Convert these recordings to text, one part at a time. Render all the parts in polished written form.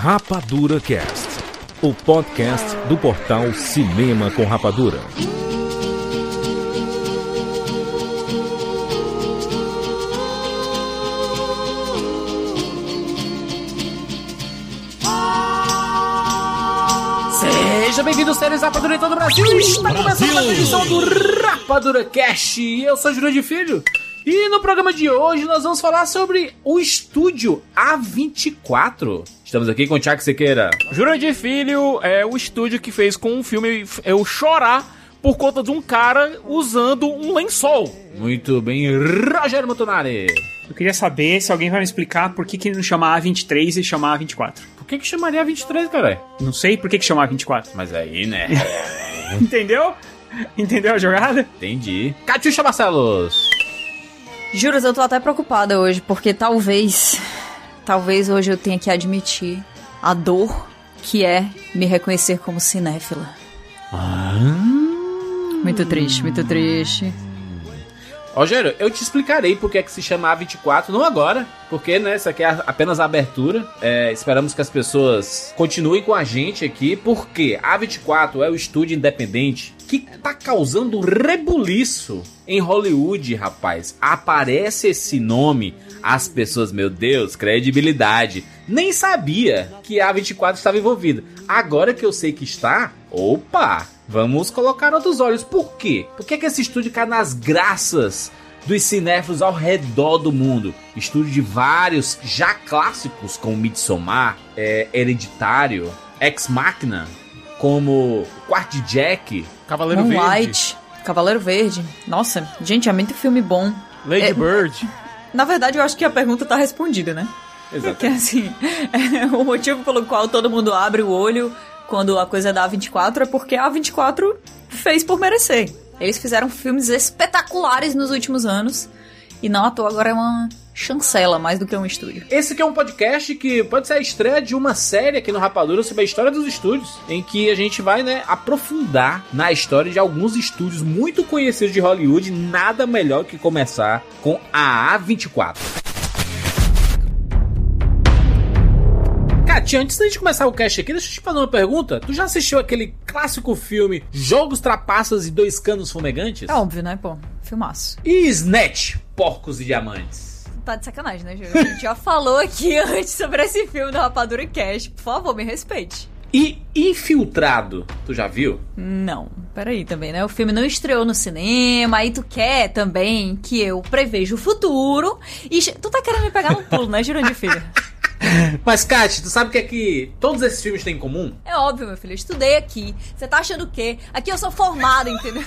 Rapadura Cast, o podcast do portal Cinema com Rapadura. Seja bem-vindo, séries Rapadura em todo o Brasil. Está começando mais uma edição do Rapadura Cast. Eu sou Júlio de Filho. E no programa de hoje nós vamos falar sobre o estúdio A24. Estamos aqui com o Thiago Sequeira. Júlio de Filho é o estúdio que fez com um filme eu chorar por conta de um cara usando um lençol. Muito bem, Rogério Montanari. Eu queria saber se alguém vai me explicar por que não chama A23 e chama A24. Por que chamaria A23, cara? Não sei por que chama A24. Mas aí, né? Entendeu? Entendeu a jogada? Entendi. Catiuxa Barcelos. Juras, eu tô até preocupada hoje, porque talvez hoje eu tenha que admitir a dor que é me reconhecer como cinéfila. Muito triste, muito triste. Rogério, eu te explicarei por que é que se chama A24, não agora, porque, né, isso aqui é apenas a abertura. Esperamos que as pessoas continuem com a gente aqui, porque A24 é o estúdio independente que tá causando rebuliço em Hollywood, rapaz. Aparece esse nome, as pessoas, meu Deus, credibilidade. Nem sabia que a A24 estava envolvida. Agora que eu sei que está, opa, vamos colocar outros olhos. Por quê? Por que esse estúdio cai nas graças dos cinéfilos ao redor do mundo? Estúdio de vários já clássicos, como Midsommar, Hereditário, Ex Machina, como Quarto de Jack, Cavaleiro Moonlight, Verde, Cavaleiro Verde. Nossa, gente, é muito filme bom. Lady Bird. Na verdade, eu acho que a pergunta tá respondida, né? Exato. Que assim, o motivo pelo qual todo mundo abre o olho quando a coisa é da A24 é porque a A24 fez por merecer. Eles fizeram filmes espetaculares nos últimos anos e não à toa agora é uma chancela mais do que um estúdio. Esse aqui é um podcast que pode ser a estreia de uma série aqui no Rapadura sobre a história dos estúdios, em que a gente vai, né, aprofundar na história de alguns estúdios muito conhecidos de Hollywood. Nada melhor que começar com a A24. Katia, antes da gente começar o cast aqui, deixa eu te fazer uma pergunta. Tu já assistiu aquele clássico filme Jogos, Trapaças e Dois Canos Fumegantes? É óbvio, né, pô? Filmaço. E Snatch, Porcos e Diamantes? Tá de sacanagem, né, Júlio? A gente já falou aqui antes sobre esse filme do Rapadura Cast. Por favor, me respeite. E Infiltrado, tu já viu? Não, peraí também, né? O filme não estreou no cinema, aí tu quer também que eu preveja o futuro e... Tu tá querendo me pegar no pulo, né, Júlio de Filho? Mas, Kátia, tu sabe o que é que todos esses filmes têm em comum? É óbvio, meu filho, eu estudei aqui. Você tá achando o quê? Aqui eu sou formada, entendeu?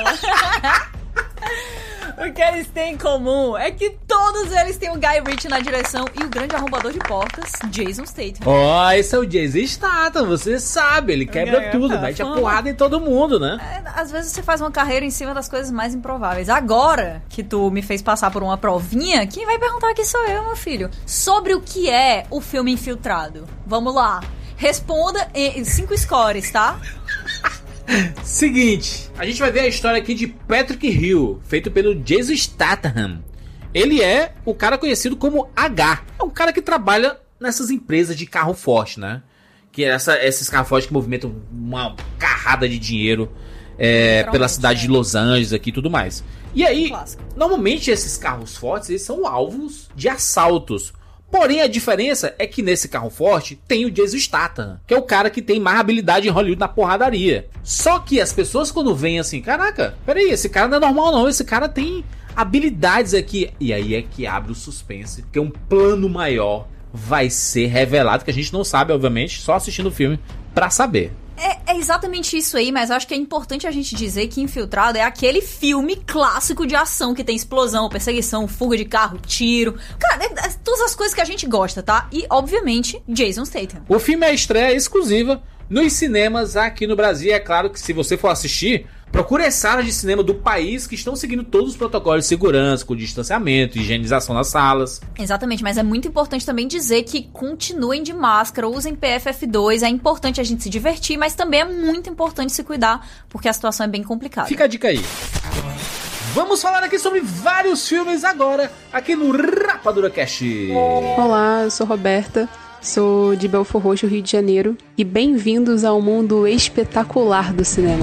O que eles têm em comum é que todos eles têm o Guy Ritchie na direção e o grande arrombador de portas, Jason Statham. Ó, esse é o Jason Statham, você sabe, ele quebra tudo, mete a porrada em todo mundo, né? Às vezes você faz uma carreira em cima das coisas mais improváveis. Agora que tu me fez passar por uma provinha, quem vai perguntar aqui sou eu, meu filho. Sobre o que é o filme Infiltrado. Vamos lá. Responda em 5 scores, tá? Seguinte, a gente vai ver a história aqui de Patrick Hill, feito pelo Jason Statham. Ele é o cara conhecido como H. É um cara que trabalha nessas empresas de carro forte, né? Que é esses carros fortes que movimentam uma carrada de dinheiro pela cidade de Los Angeles aqui e tudo mais. E aí, normalmente esses carros fortes, eles são alvos de assaltos. Porém, a diferença é que nesse carro forte tem o Jason Statham, que é o cara que tem mais habilidade em Hollywood na porradaria. Só que as pessoas quando veem assim, caraca, peraí, esse cara não é normal não, esse cara tem habilidades aqui. E aí é que abre o suspense, que um plano maior vai ser revelado, que a gente não sabe, obviamente, só assistindo o filme pra saber. É exatamente isso aí, mas acho que é importante a gente dizer que Infiltrado é aquele filme clássico de ação que tem explosão, perseguição, fuga de carro, tiro. Cara, todas as coisas que a gente gosta, tá? E, obviamente, Jason Statham. O filme é a estreia exclusiva nos cinemas aqui no Brasil. É claro que se você for assistir, procure as salas de cinema do país que estão seguindo todos os protocolos de segurança, com distanciamento, higienização nas salas. Exatamente, mas é muito importante também dizer que continuem de máscara, usem PFF2, é importante a gente se divertir, mas também é muito importante se cuidar, porque a situação é bem complicada. Fica a dica aí. Vamos falar aqui sobre vários filmes agora, aqui no Rapadura Cast. Olá, eu sou Roberta. Sou de Belfort Roxo, Rio de Janeiro, e bem-vindos ao mundo espetacular do cinema.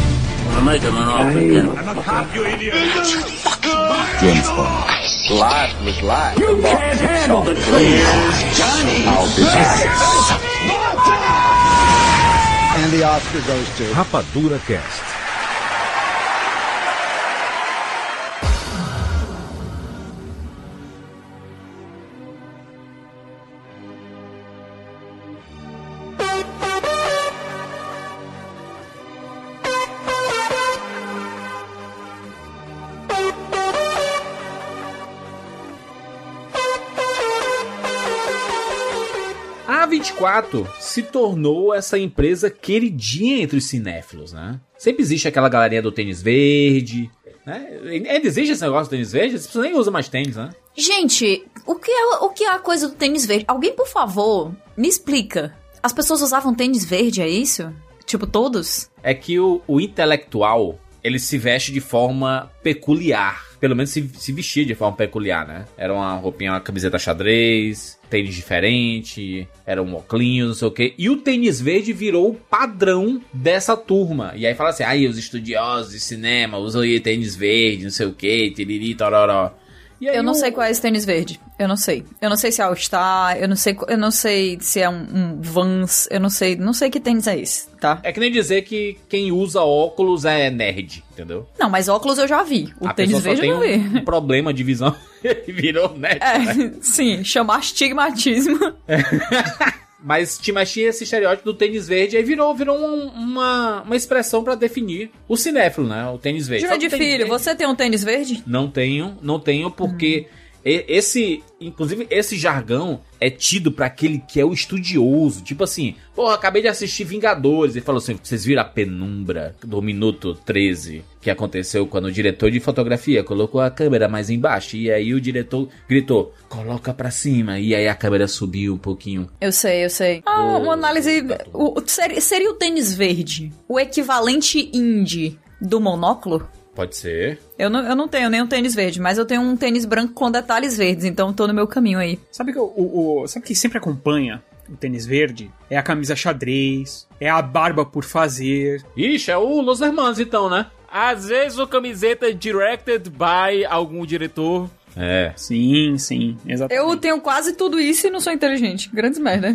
James Bond. Life was life. You can't handle the truth, Johnny. I'll be back. And the Oscar goes to Rapadura Cast. A A24 se tornou essa empresa queridinha entre os cinéfilos, né? Sempre existe aquela galerinha do tênis verde, né? Ainda existe esse negócio do tênis verde? As pessoas nem usam mais tênis, né? Gente, o que é a coisa do tênis verde? Alguém, por favor, me explica. As pessoas usavam tênis verde, é isso? Tipo, todos? É que o intelectual, ele se veste de forma peculiar. Pelo menos se vestia de forma peculiar, né? Era uma roupinha, uma camiseta xadrez, tênis diferente, era um óculos, não sei o quê. E o tênis verde virou o padrão dessa turma. E aí fala assim, aí os estudiosos de cinema usam aí tênis verde, não sei o quê, tiriri, tororó. E aí eu não sei qual é esse tênis verde. Eu não sei. Eu não sei se é All-Star, eu não sei se é um Vans, eu não sei que tênis é esse, tá? É que nem dizer que quem usa óculos é nerd, entendeu? Não, mas óculos eu já vi. O tênis verde eu não vi. Um problema de visão e virou nerd. Né? Sim, chamar astigmatismo. Mas tinha esse estereótipo do tênis verde, aí virou uma expressão pra definir o cinéfilo, né? O tênis verde. Jurandir Filho, você tem um tênis verde? Não tenho porque inclusive esse jargão é tido pra aquele que é o estudioso. Tipo assim, porra, acabei de assistir Vingadores. Ele falou assim, vocês viram a penumbra do minuto 13 que aconteceu quando o diretor de fotografia colocou a câmera mais embaixo. E aí o diretor gritou, coloca pra cima. E aí a câmera subiu um pouquinho. Eu sei. Uma análise... Seria o tênis verde o equivalente indie do monóculo? Pode ser. Eu não tenho nenhum tênis verde, mas eu tenho um tênis branco com detalhes verdes, então tô no meu caminho aí. Sabe que sabe que sempre acompanha o tênis verde? É a camisa xadrez, é a barba por fazer. Ixi, é o Los Hermanos então, né? Às vezes o camiseta directed by algum diretor. É. Sim, exatamente. Eu tenho quase tudo isso e não sou inteligente. Grandes merda.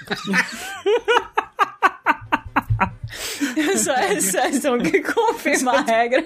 Só que confirma a regra.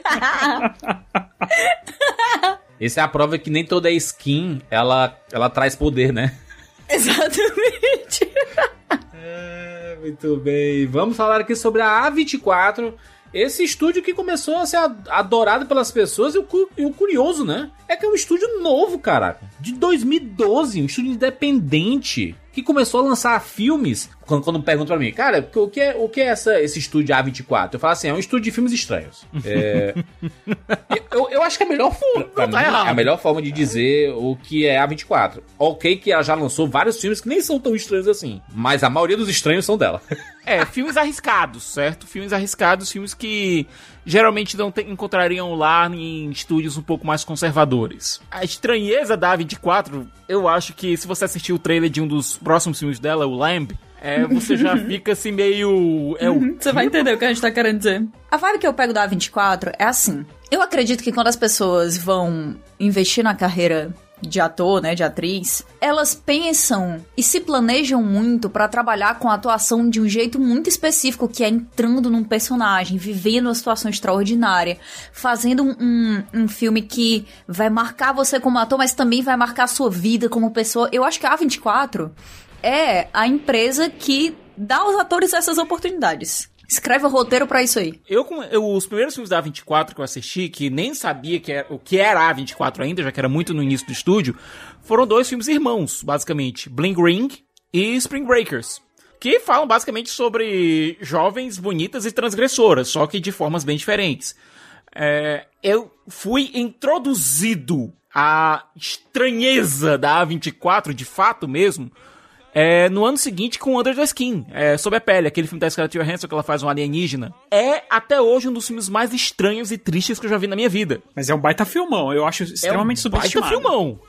Essa é a prova que nem toda skin ela traz poder, né? Exatamente. Muito bem. Vamos falar aqui sobre a A24. Esse estúdio que começou a ser adorado pelas pessoas e o curioso, né? É que é um estúdio novo, caraca. De 2012, um estúdio independente que começou a lançar filmes. Quando perguntam pra mim, cara, o que é esse estúdio A24? Eu falo assim, é um estúdio de filmes estranhos. Eu acho que é a melhor forma, a melhor forma de dizer o que é A24. Ok que ela já lançou vários filmes que nem são tão estranhos assim, mas a maioria dos estranhos são dela. Filmes arriscados, certo? Filmes arriscados, filmes que geralmente não encontrariam lá em estúdios um pouco mais conservadores. A estranheza da A24, eu acho que se você assistir o trailer de um dos próximos filmes dela, o Lamb, você já fica assim meio... Você vai entender o que a gente tá querendo dizer. A vibe que eu pego da A24 é assim. Eu acredito que quando as pessoas vão investir na carreira de ator, né, de atriz, elas pensam e se planejam muito pra trabalhar com a atuação de um jeito muito específico, que é entrando num personagem, vivendo uma situação extraordinária, fazendo um filme que vai marcar você como ator, mas também vai marcar a sua vida como pessoa. Eu acho que a A24 é a empresa que dá aos atores essas oportunidades. Escreve o roteiro pra isso aí. Os primeiros filmes da A24 que eu assisti, que nem sabia o que era a A24 ainda, já que era muito no início do estúdio, foram 2 filmes irmãos, basicamente. Bling Ring e Spring Breakers. Que falam basicamente sobre jovens bonitas e transgressoras, só que de formas bem diferentes. Eu fui introduzido à estranheza da A24, de fato mesmo, no ano seguinte com Under the Skin, Sob a Pele, aquele filme da Scarlett Johansson que ela faz um alienígena. É até hoje um dos filmes mais estranhos e tristes que eu já vi na minha vida. Mas é um baita filmão, eu acho extremamente subestimado. Baita filmão.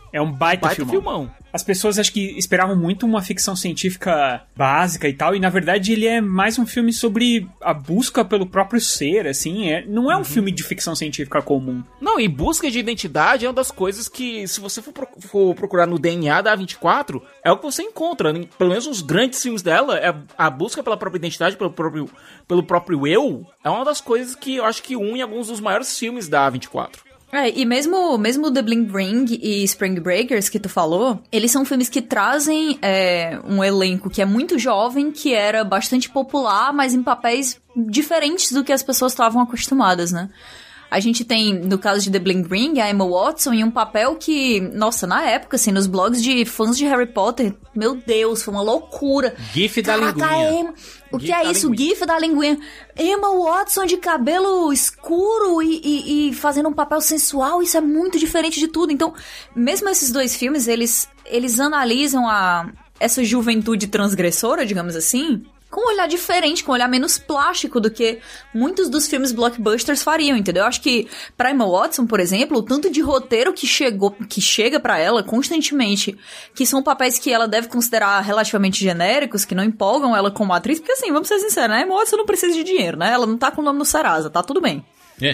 É um baita filmão. As pessoas acho que esperavam muito uma ficção científica básica e tal, e na verdade ele é mais um filme sobre a busca pelo próprio ser, assim, não é um filme de ficção científica comum. Não, e busca de identidade é uma das coisas que, se você for procurar no DNA da A24, é o que você encontra, né? Pelo menos os grandes filmes dela, a busca pela própria identidade, pelo próprio eu, é uma das coisas que eu acho que une alguns dos maiores filmes da A24. E mesmo The Bling Ring e Spring Breakers, que tu falou, eles são filmes que trazem um elenco que é muito jovem, que era bastante popular, mas em papéis diferentes do que as pessoas estavam acostumadas, né? A gente tem, no caso de The Bling Ring, a Emma Watson em um papel que, nossa, na época, assim, nos blogs de fãs de Harry Potter, meu Deus, foi uma loucura. GIF da linguinha. O que é isso? GIF da linguinha. Emma Watson de cabelo escuro e fazendo um papel sensual, isso é muito diferente de tudo. Então, mesmo esses dois filmes, eles analisam essa juventude transgressora, digamos assim, com um olhar diferente, com um olhar menos plástico do que muitos dos filmes blockbusters fariam, entendeu? Eu acho que pra Emma Watson, por exemplo, o tanto de roteiro que chega pra ela constantemente, que são papéis que ela deve considerar relativamente genéricos, que não empolgam ela como atriz, porque assim, vamos ser sinceros, né? Emma Watson não precisa de dinheiro, né? Ela não tá com o nome no Serasa, tá tudo bem.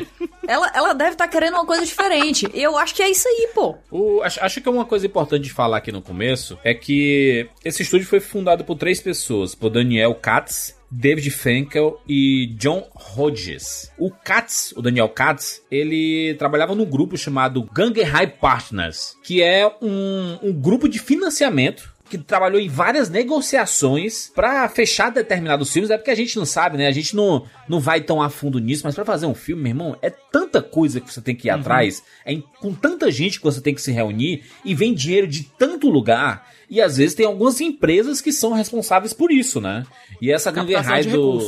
Ela deve estar querendo uma coisa diferente. E eu acho que é isso aí, pô. Acho que uma coisa importante de falar aqui no começo é que esse estúdio foi fundado por 3 pessoas. Por Daniel Katz, David Finkel e John Hodges. O Daniel Katz, ele trabalhava num grupo chamado Guggenheim Partners, que é um grupo de financiamento que trabalhou em várias negociações pra fechar determinados filmes. É porque a gente não sabe, né? A gente não vai tão a fundo nisso, mas pra fazer um filme, meu irmão, é tanta coisa que você tem que ir atrás, com tanta gente que você tem que se reunir, e vem dinheiro de tanto lugar, e às vezes tem algumas empresas que são responsáveis por isso, né? E essa Guggenheim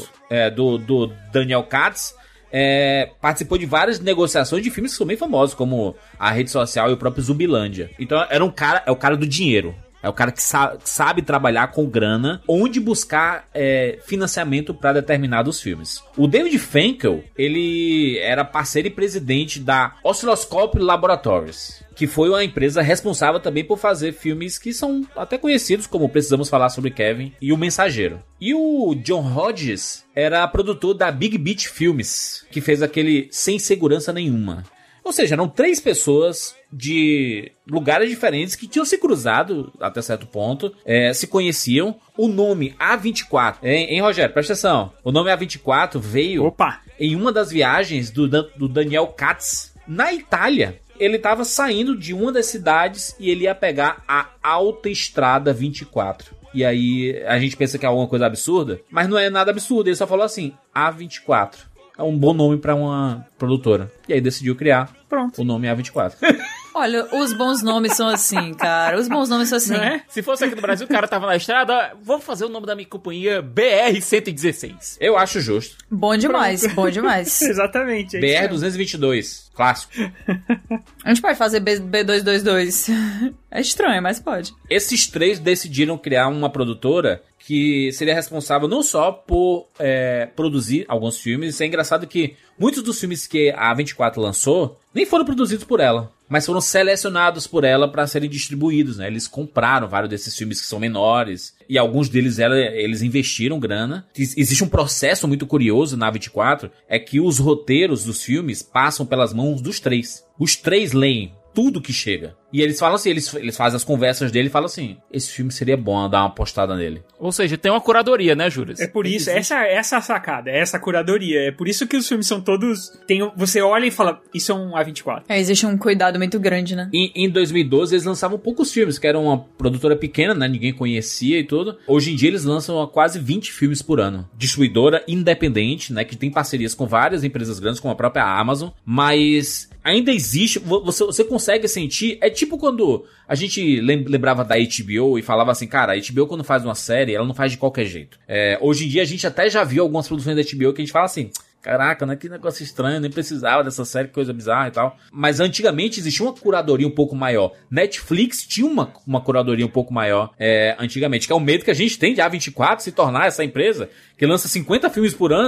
do Daniel Katz participou de várias negociações de filmes que são bem famosos, como A Rede Social e o próprio Zumbilândia. Então é o cara do dinheiro. É o cara que sabe trabalhar com grana, onde buscar financiamento para determinados filmes. O David Finkel, ele era parceiro e presidente da Oscilloscope Laboratories, que foi uma empresa responsável também por fazer filmes que são até conhecidos, como Precisamos Falar Sobre Kevin e O Mensageiro. E o John Hodges era produtor da Big Beat Filmes, que fez aquele Sem Segurança Nenhuma. Ou seja, eram 3 pessoas de lugares diferentes que tinham se cruzado até certo ponto, se conheciam. O nome A24, hein, Rogério? Presta atenção. O nome A24 veio em uma das viagens do Daniel Katz na Itália. Ele estava saindo de uma das cidades e ele ia pegar a Autoestrada 24. E aí a gente pensa que é alguma coisa absurda, mas não é nada absurdo. Ele só falou assim, A24. É um bom nome pra uma produtora. E aí decidiu criar o nome A24. Olha, os bons nomes são assim, cara. Os bons nomes são assim. Se fosse aqui no Brasil, o cara tava na estrada, vamos fazer o nome da minha companhia BR-116. Eu acho justo. Bom demais, bom demais. Exatamente. BR-222, clássico. A gente pode fazer B222. É estranho, mas pode. Esses 3 decidiram criar uma produtora que seria responsável não só por produzir alguns filmes. Isso é engraçado que muitos dos filmes que a A24 lançou nem foram produzidos por ela, mas foram selecionados por ela para serem distribuídos, né? Eles compraram vários desses filmes que são menores, e alguns deles eles investiram grana. Existe um processo muito curioso na A24, é que os roteiros dos filmes passam pelas mãos dos 3. Os 3 leem tudo que chega. E eles falam assim, eles fazem as conversas dele e falam assim, esse filme seria bom dar uma postada nele. Ou seja, tem uma curadoria, né, Júlio? É por isso, essa a sacada, essa curadoria. É por isso que os filmes são todos... você olha e fala, isso é um A24. Existe um cuidado muito grande, né? Em 2012, eles lançavam poucos filmes, que era uma produtora pequena, né? Ninguém conhecia e tudo. Hoje em dia, eles lançam quase 20 filmes por ano. Distribuidora independente, né? Que tem parcerias com várias empresas grandes, como a própria Amazon. Mas ainda existe... Você consegue sentir... É tipo quando a gente lembrava da HBO e falava assim, cara, a HBO quando faz uma série, ela não faz de qualquer jeito. Hoje em dia a gente até já viu algumas produções da HBO que a gente fala assim, caraca, né, que negócio estranho, nem precisava dessa série, que coisa bizarra e tal. Mas antigamente existia uma curadoria um pouco maior. Netflix tinha uma curadoria um pouco maior antigamente, que é o medo que a gente tem de A24 se tornar essa empresa que lança 50 filmes por ano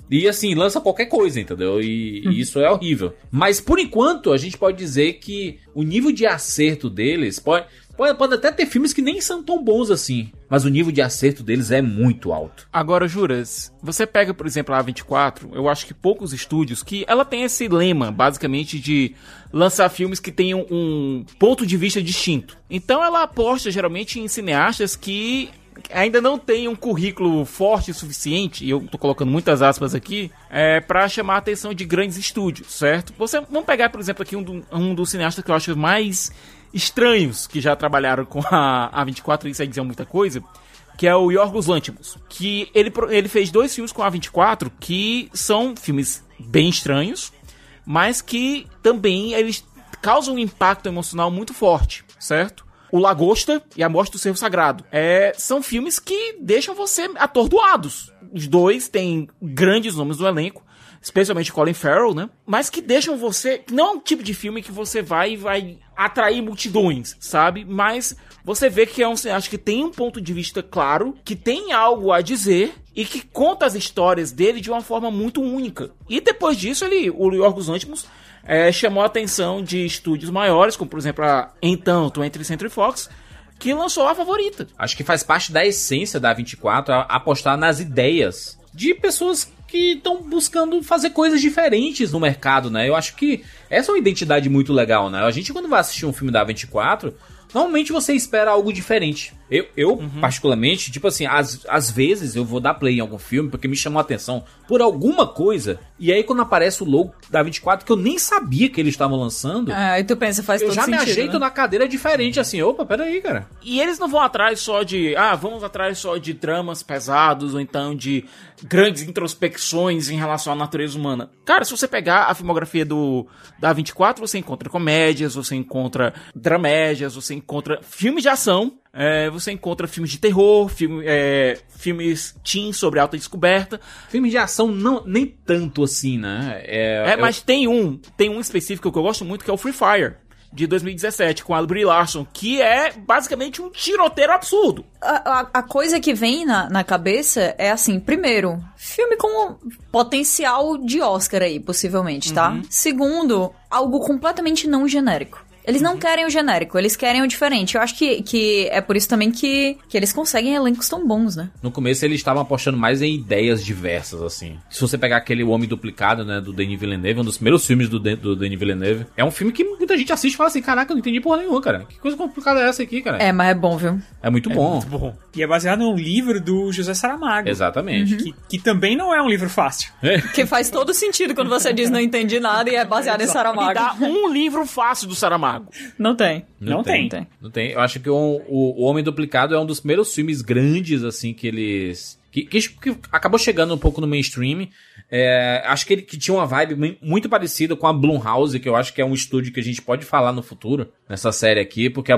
E assim, lança qualquer coisa, entendeu? E isso é horrível. Mas por enquanto, a gente pode dizer que o nível de acerto deles pode até ter filmes que nem são tão bons assim, mas o nível de acerto deles é muito alto. Agora, Juras, você pega, por exemplo, a A24, eu acho que poucos estúdios, que ela tem esse lema, basicamente, de lançar filmes que tenham um ponto de vista distinto. Então ela aposta, geralmente, em cineastas que ainda não tem um currículo forte o suficiente, e eu tô colocando muitas aspas aqui, pra chamar a atenção de grandes estúdios, certo? Vamos pegar, por exemplo, aqui um dos cineastas que eu acho mais estranhos que já trabalharam com a A24, isso aí dizer muita coisa, que é o Yorgos Lanthimos, que ele fez 2 filmes com a A24 que são filmes bem estranhos, mas que também eles causam um impacto emocional muito forte, certo? O Lagosta e A Morte do Cervo Sagrado. São filmes que deixam você atordoados. Os dois têm grandes nomes no elenco, especialmente Colin Farrell, né? Mas que deixam você... Não é um tipo de filme que você vai atrair multidões, sabe? Mas você vê que é um cineasta que tem um ponto de vista claro, que tem algo a dizer e que conta as histórias dele de uma forma muito única. E depois disso, o Yorgos Lanthimos chamou a atenção de estúdios maiores, como por exemplo a 20th Century Fox, que lançou A Favorita. Acho que faz parte da essência da A24 apostar nas ideias de pessoas que estão buscando fazer coisas diferentes no mercado, né? Eu acho que essa é uma identidade muito legal, né? A gente, quando vai assistir um filme da A24, normalmente você espera algo diferente. Eu particularmente, tipo assim, às vezes eu vou dar play em algum filme porque me chamou a atenção por alguma coisa, e aí quando aparece o logo da A24, que eu nem sabia que eles estavam lançando, e tu pensa, faz todo sentido, eu já me ajeito, né, na cadeira diferente, assim, opa, peraí, cara. E eles não vão atrás só de, vamos atrás só de dramas pesados, ou então de grandes introspecções em relação à natureza humana. Cara, se você pegar a filmografia da A24, você encontra comédias, você encontra dramédias, você encontra filmes de ação, você encontra filmes de terror, filmes teen sobre alta descoberta. Filmes de ação nem tanto assim, né? Mas tem um específico que eu gosto muito, que é o Free Fire, de 2017, com a Brie Larson, que é basicamente um tiroteio absurdo. A coisa que vem na cabeça é assim, primeiro, filme com potencial de Oscar aí, possivelmente, tá? Segundo, algo completamente não genérico. Eles não querem o genérico, eles querem o diferente. Eu acho que é por isso também que eles conseguem elencos tão bons, né? No começo eles estavam apostando mais em ideias diversas, assim. Se você pegar aquele O Homem Duplicado, né, do Denis Villeneuve, um dos primeiros filmes do Denis Villeneuve, é um filme que muita gente assiste e fala assim, caraca, eu não entendi porra nenhuma, cara. Que coisa complicada é essa aqui, cara? Mas é bom, viu? É muito bom. Muito bom. E é baseado num livro do José Saramago. Exatamente. Que também não é um livro fácil. Que faz todo sentido quando você diz não entendi nada e é baseado em Saramago. E dá um livro fácil do Saramago. Não tem. Não tem. Eu acho que o Homem Duplicado é um dos primeiros filmes grandes, assim, que eles... Que acabou chegando um pouco no mainstream. Acho que tinha uma vibe muito parecida com a Blumhouse, que eu acho que é um estúdio que a gente pode falar no futuro, nessa série aqui, porque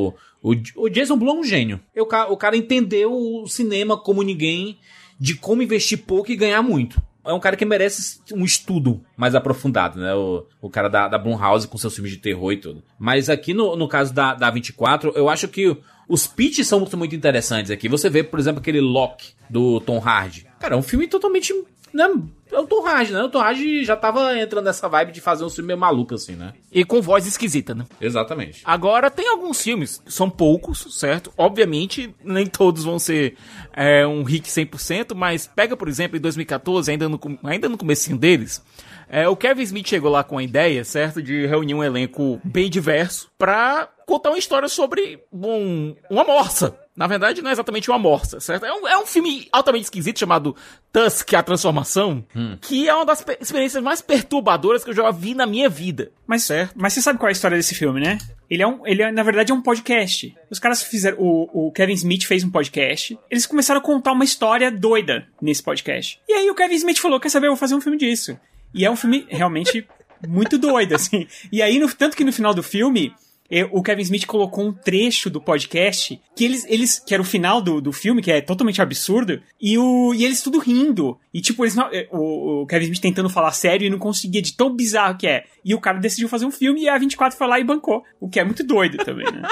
o Jason Blum é um gênio. O cara entendeu o cinema como ninguém, de como investir pouco e ganhar muito. É um cara que merece um estudo mais aprofundado, né? O cara da Blumhouse com seus filmes de terror e tudo. Mas aqui no caso da A24, eu acho que os pitches são muito interessantes aqui. Você vê, por exemplo, aquele Locke do Tom Hardy. Cara, é um filme totalmente... Né? É o Tom Hardy, né? O Tom Hardy já tava entrando nessa vibe de fazer um filme meio maluco, assim, né? E com voz esquisita, né? Exatamente. Agora, tem alguns filmes, são poucos, certo? Obviamente, nem todos vão ser um hit 100%, mas pega, por exemplo, em 2014, ainda no comecinho deles, o Kevin Smith chegou lá com a ideia, certo? De reunir um elenco bem diverso pra contar uma história sobre uma morsa. Na verdade, não é exatamente uma morsa, certo? É um filme altamente esquisito chamado Tusk, a Transformação, que é uma das experiências mais perturbadoras que eu já vi na minha vida. Mas você sabe qual é a história desse filme, né? Ele na verdade, é um podcast. Os caras fizeram... O Kevin Smith fez um podcast. Eles começaram a contar uma história doida nesse podcast. E aí o Kevin Smith falou, quer saber, eu vou fazer um filme disso. E é um filme realmente muito doido, assim. E aí, tanto que no final do filme... O Kevin Smith colocou um trecho do podcast que que era o final do filme, que é totalmente absurdo, e eles tudo rindo. E tipo, o Kevin Smith tentando falar sério e não conseguia, de tão bizarro que é. E o cara decidiu fazer um filme e a A24 foi lá e bancou. O que é muito doido também, né?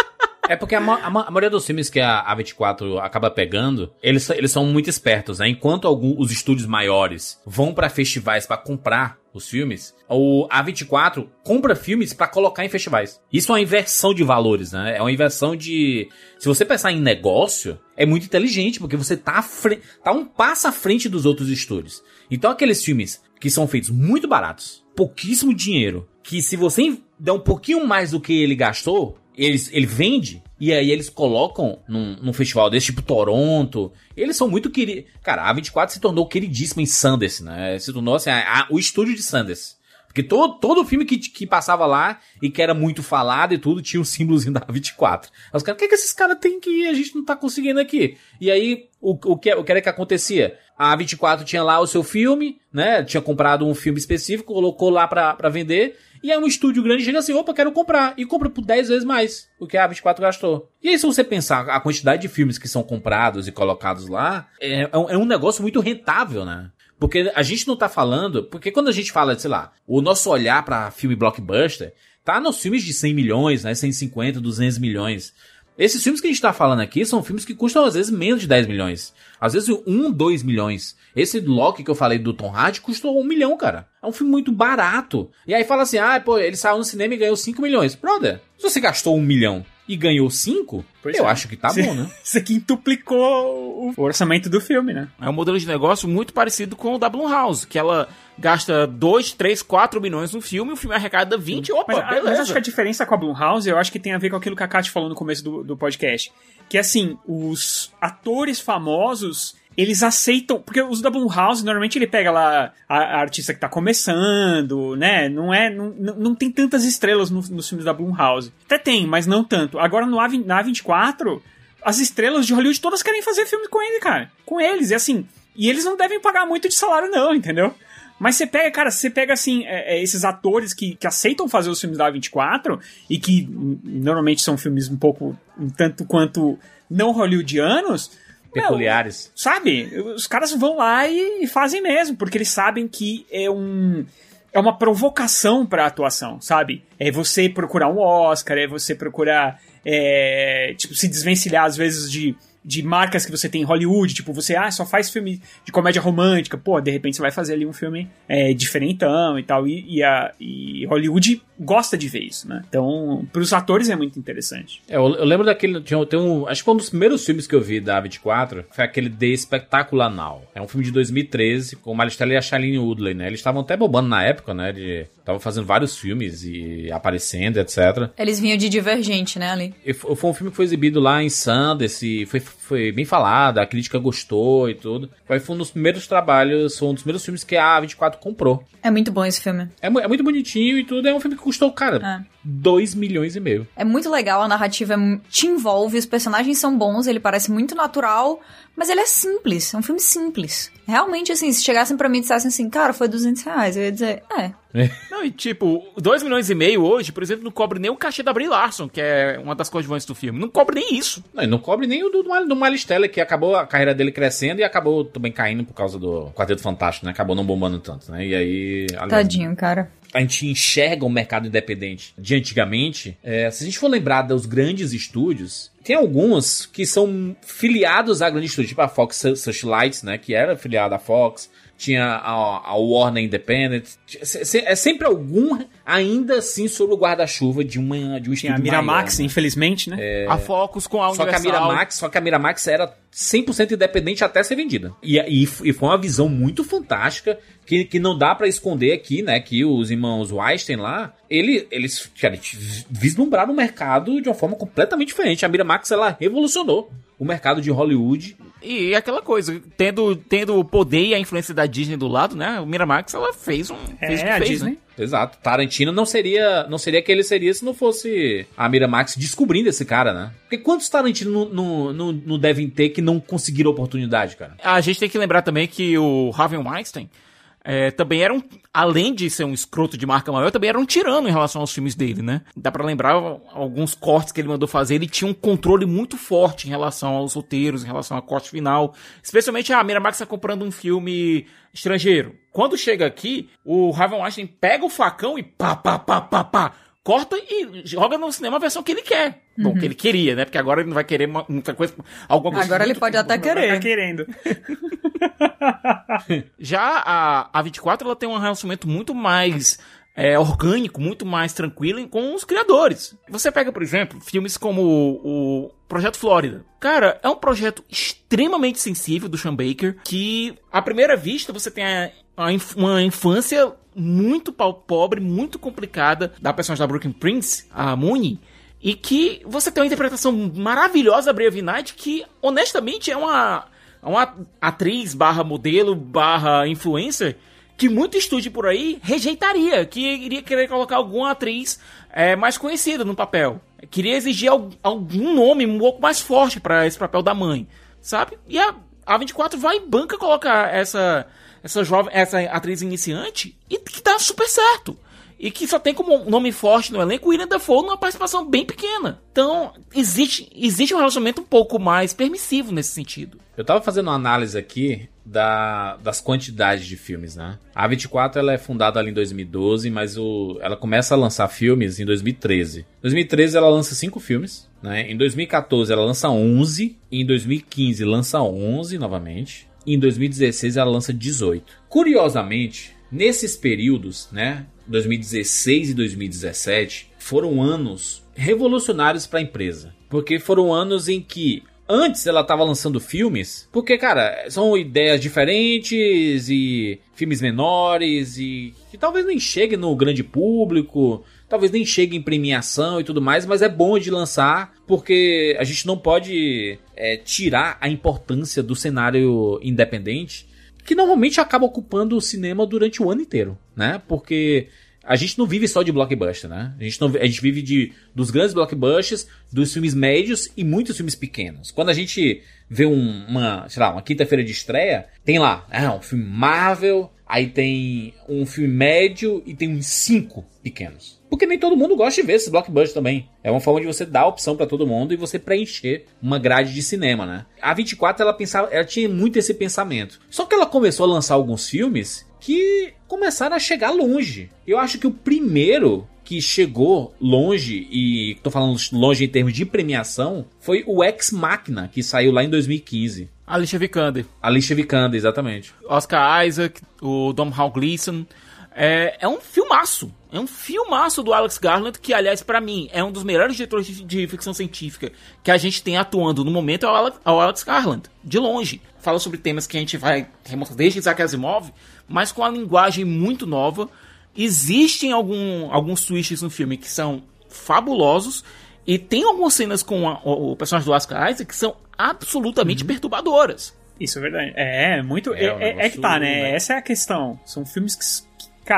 É porque a maioria dos filmes que a 24 acaba pegando, eles são muito espertos, né? Enquanto os estúdios maiores vão pra festivais pra comprar os filmes, a 24 compra filmes pra colocar em festivais. Isso é uma inversão de valores, né? É uma inversão de... Se você pensar em negócio, é muito inteligente, porque você tá um passo à frente dos outros estúdios. Então aqueles filmes que são feitos muito baratos, pouquíssimo dinheiro, que se você der um pouquinho mais do que ele gastou, ele vende, e aí eles colocam num festival desse, tipo Toronto. Eles são muito queridos. Cara, a 24 se tornou queridíssima em Sundance, né? Se tornou assim, o estúdio de Sundance. Porque todo filme que passava lá e que era muito falado e tudo, tinha um símbolozinho da 24. Aí os caras, o que esses caras têm que a gente não tá conseguindo aqui? E aí, o que era que acontecia? A 24 tinha lá o seu filme, né? Tinha comprado um filme específico, colocou lá pra vender. E aí um estúdio grande chega assim, opa, quero comprar. E compra por 10 vezes mais o que a 24 gastou. E aí se você pensar a quantidade de filmes que são comprados e colocados lá, é um negócio muito rentável, né? Porque a gente não tá falando... Porque quando a gente fala, sei lá, o nosso olhar pra filme blockbuster, tá nos filmes de 100 milhões, né? 150, 200 milhões. Esses filmes que a gente tá falando aqui são filmes que custam às vezes menos de 10 milhões. Às vezes 1, 2 milhões. Esse Loki que eu falei do Tom Hardy custou 1 milhão, cara. É um filme muito barato. E aí fala assim, ele saiu no cinema e ganhou 5 milhões. Brother, se você gastou 1 milhão e ganhou 5, eu acho que tá bom, né? Você quintuplicou o orçamento do filme, né? É um modelo de negócio muito parecido com o da Blumhouse, que ela gasta 2, 3, 4 milhões no filme, o filme arrecada 20, opa, beleza. Mas acho que a diferença com a Blumhouse, eu acho que tem a ver com aquilo que a Kátia falou no começo do podcast. Que assim, os atores famosos, eles aceitam... Porque os da Blumhouse, normalmente ele pega lá a artista que tá começando, né? Não tem tantas estrelas nos filmes da Blumhouse. Até tem, mas não tanto. Agora na A24, as estrelas de Hollywood todas querem fazer filme com ele, cara. Com eles, e assim... E eles não devem pagar muito de salário não, entendeu? Mas você pega assim, esses atores que aceitam fazer os filmes da A24 e que normalmente são filmes um tanto quanto não hollywoodianos, peculiares. Sabe? Os caras vão lá e fazem mesmo, porque eles sabem que é uma provocação pra atuação, sabe? É você procurar um Oscar, é você procurar se desvencilhar às vezes de marcas que você tem em Hollywood, tipo, você só faz filme de comédia romântica, pô, de repente você vai fazer ali um filme diferentão e tal, e Hollywood gosta de ver isso, né? Então, pros atores é muito interessante. Eu lembro daquele, acho que foi um dos primeiros filmes que eu vi da A24, foi aquele The Spectacular Now. É um filme de 2013, com o Miles Teller e a Shailene Woodley, né? Eles estavam até bobando na época, né? Estavam fazendo vários filmes e aparecendo, etc. Eles vinham de Divergente, né, ali? Foi um filme que foi exibido lá em Sundance, foi bem falado, a crítica gostou e tudo. Foi um dos primeiros trabalhos, foi um dos primeiros filmes que a A24 comprou. É muito bom esse filme. É muito bonitinho e tudo, é um filme que custou, cara, 2 milhões e meio. É muito legal, a narrativa te envolve, os personagens são bons, ele parece muito natural, mas ele é simples, é um filme simples. Realmente, assim, se chegassem pra mim e dissessem assim, cara, foi R$200, eu ia dizer, Não, e tipo, 2 milhões e meio hoje, por exemplo, não cobre nem o cachê da Brie Larson, que é uma das coadjuvantes do filme. Não cobre nem isso. Não cobre nem o do Miles Teller, que acabou a carreira dele crescendo e acabou também caindo por causa do Quarteto Fantástico, né? Acabou não bombando tanto, né? E aí... Tadinho, cara. A gente enxerga o mercado independente de antigamente. Se a gente for lembrar dos grandes estúdios, tem alguns que são filiados a grandes estúdios, tipo a Fox Searchlight, né? Que era filiada à Fox. Tinha a Warner Independent. É sempre algum, ainda assim, sob o guarda-chuva de um estúdio a Miramax, maior, né? Infelizmente, né? A Focus com a Universal. Só que a Miramax era 100% independente até ser vendida. E foi uma visão muito fantástica que não dá pra esconder aqui, né? Que os irmãos Weinstein lá, eles vislumbraram o mercado de uma forma completamente diferente. A Miramax, ela revolucionou o mercado de Hollywood. E aquela coisa, tendo o poder e a influência da Disney do lado, né? O Miramax, ela fez o que fez, Disney. Né? Exato. Tarantino não seria que ele seria se não fosse a Miramax descobrindo esse cara, né? Porque quantos Tarantino não devem ter que não conseguiram oportunidade, cara? A gente tem que lembrar também que o Harvey Weinstein também era além de ser um escroto de marca maior, também era um tirano em relação aos filmes dele, né? Dá pra lembrar alguns cortes que ele mandou fazer, ele tinha um controle muito forte em relação aos roteiros, em relação ao corte final. Especialmente a Miramax tá comprando um filme estrangeiro. Quando chega aqui, o Harvey Weinstein pega o facão e pá, corta e joga no cinema a versão que ele quer. Bom, que ele queria, né? Porque agora ele não vai querer muita coisa. Alguma coisa Agora ele pode até querer. Tá querendo. Já a 24, ela tem um relacionamento muito mais orgânico, muito mais tranquilo com os criadores. Você pega, por exemplo, filmes como o Projeto Flórida. Cara, é um projeto extremamente sensível do Sean Baker, que, à primeira vista, você tem uma infância muito pobre, muito complicada da personagem da Brooklyn Prince, a Mooney, e que você tem uma interpretação maravilhosa da Brea Knight, que, honestamente, é uma atriz / modelo / influencer que muito estúdio por aí rejeitaria, que iria querer colocar alguma atriz mais conhecida no papel. Queria exigir algum nome um pouco mais forte para esse papel da mãe, sabe? E a 24 vai em banca colocar essa atriz iniciante e que dá super certo. E que só tem como nome forte no elenco o William Dafoe numa participação bem pequena. Então, existe um relacionamento um pouco mais permissivo nesse sentido. Eu tava fazendo uma análise aqui das quantidades de filmes, né? A 24 ela é fundada ali em 2012, mas ela começa a lançar filmes em 2013. Em 2013 ela lança 5 filmes, né? Em 2014 ela lança 11. Em 2015 lança 11 novamente. E em 2016 ela lança 18. Curiosamente, nesses períodos, né? 2016 e 2017 foram anos revolucionários para a empresa. Porque foram anos em que antes ela estava lançando filmes, porque, cara, são ideias diferentes e filmes menores e que talvez nem cheguem no grande público, talvez nem cheguem em premiação e tudo mais, mas é bom de lançar porque a gente não pode tirar a importância do cenário independente, que normalmente acaba ocupando o cinema durante o ano inteiro, né? Porque a gente não vive só de blockbuster, né? A gente vive dos grandes blockbusters, dos filmes médios e muitos filmes pequenos. Quando a gente vê uma quinta-feira de estreia, tem lá um filme Marvel, aí tem um filme médio e tem uns 5 pequenos. Porque nem todo mundo gosta de ver esses blockbusters também. É uma forma de você dar opção pra todo mundo e você preencher uma grade de cinema, né? A 24, ela tinha muito esse pensamento. Só que ela começou a lançar alguns filmes que começaram a chegar longe. Eu acho que o primeiro que chegou longe, e tô falando longe em termos de premiação, foi o Ex Machina, que saiu lá em 2015. Alicia Vikander, exatamente. Oscar Isaac, o Domhnall Gleeson. É um filmaço. É um filmaço do Alex Garland, que, aliás, pra mim, é um dos melhores diretores de ficção científica que a gente tem atuando no momento, é o Alex Garland, de longe. Fala sobre temas que a gente vai remontar desde Isaac Asimov, mas com a linguagem muito nova. Existem alguns twists no filme que são fabulosos, e tem algumas cenas com o personagem do Oscar Isaac que são absolutamente perturbadoras. Isso é verdade. É que tá, né? Essa é a questão. São filmes que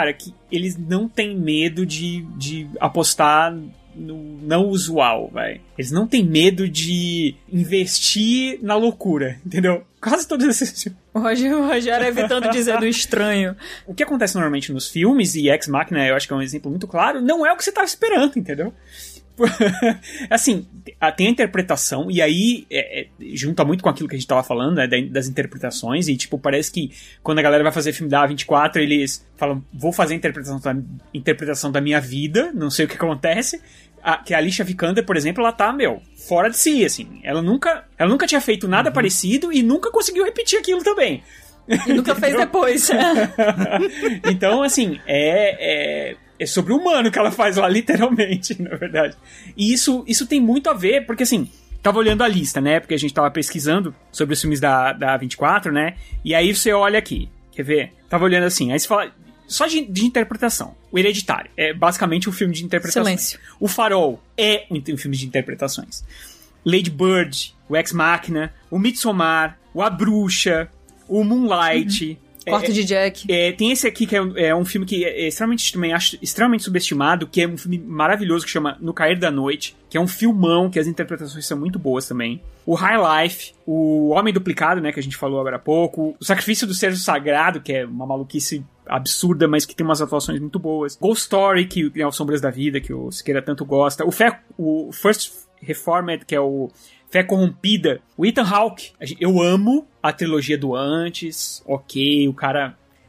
eles não têm medo de apostar no não usual, vai. Eles não têm medo de investir na loucura, entendeu? Quase todos esses filmes. O Rogério evitando dizer do estranho. O que acontece normalmente nos filmes, e Ex Machina eu acho que é um exemplo muito claro, não é o que você estava esperando, entendeu? Assim, tem a interpretação, e aí junta muito com aquilo que a gente tava falando, né, das interpretações, e tipo, parece que quando a galera vai fazer filme da A24, eles falam, vou fazer a interpretação da minha vida, não sei o que acontece. Que a Alicia Vikander, por exemplo, ela tá, fora de si, assim. Ela nunca tinha feito nada parecido e nunca conseguiu repetir aquilo também. E nunca fez depois. Então, assim, é sobre-humano que ela faz lá, literalmente, na verdade. E isso tem muito a ver, porque, assim, tava olhando a lista, né? Porque a gente tava pesquisando sobre os filmes da 24, né? E aí você olha aqui, quer ver? Tava olhando assim, aí você fala... Só de interpretação. O Hereditário é basicamente um filme de interpretações. Silêncio. O Farol é um filme de interpretações. Lady Bird, o Ex Machina, o Midsommar, o A Bruxa, o Moonlight... Quarto de Jack. Tem esse aqui que é um filme que também acho extremamente subestimado, que é um filme maravilhoso que chama No Cair da Noite, que é um filmão, que as interpretações são muito boas também. O High Life, o Homem Duplicado, né, que a gente falou agora há pouco, o Sacrifício do Ser Sagrado, que é uma maluquice absurda, mas que tem umas atuações muito boas. Ghost Story, que é o Sombras da Vida, que o Siqueira tanto gosta. O First Reformed, que é o Fé Corrompida. O Ethan Hawke, eu amo a trilogia do Antes, ok, o cara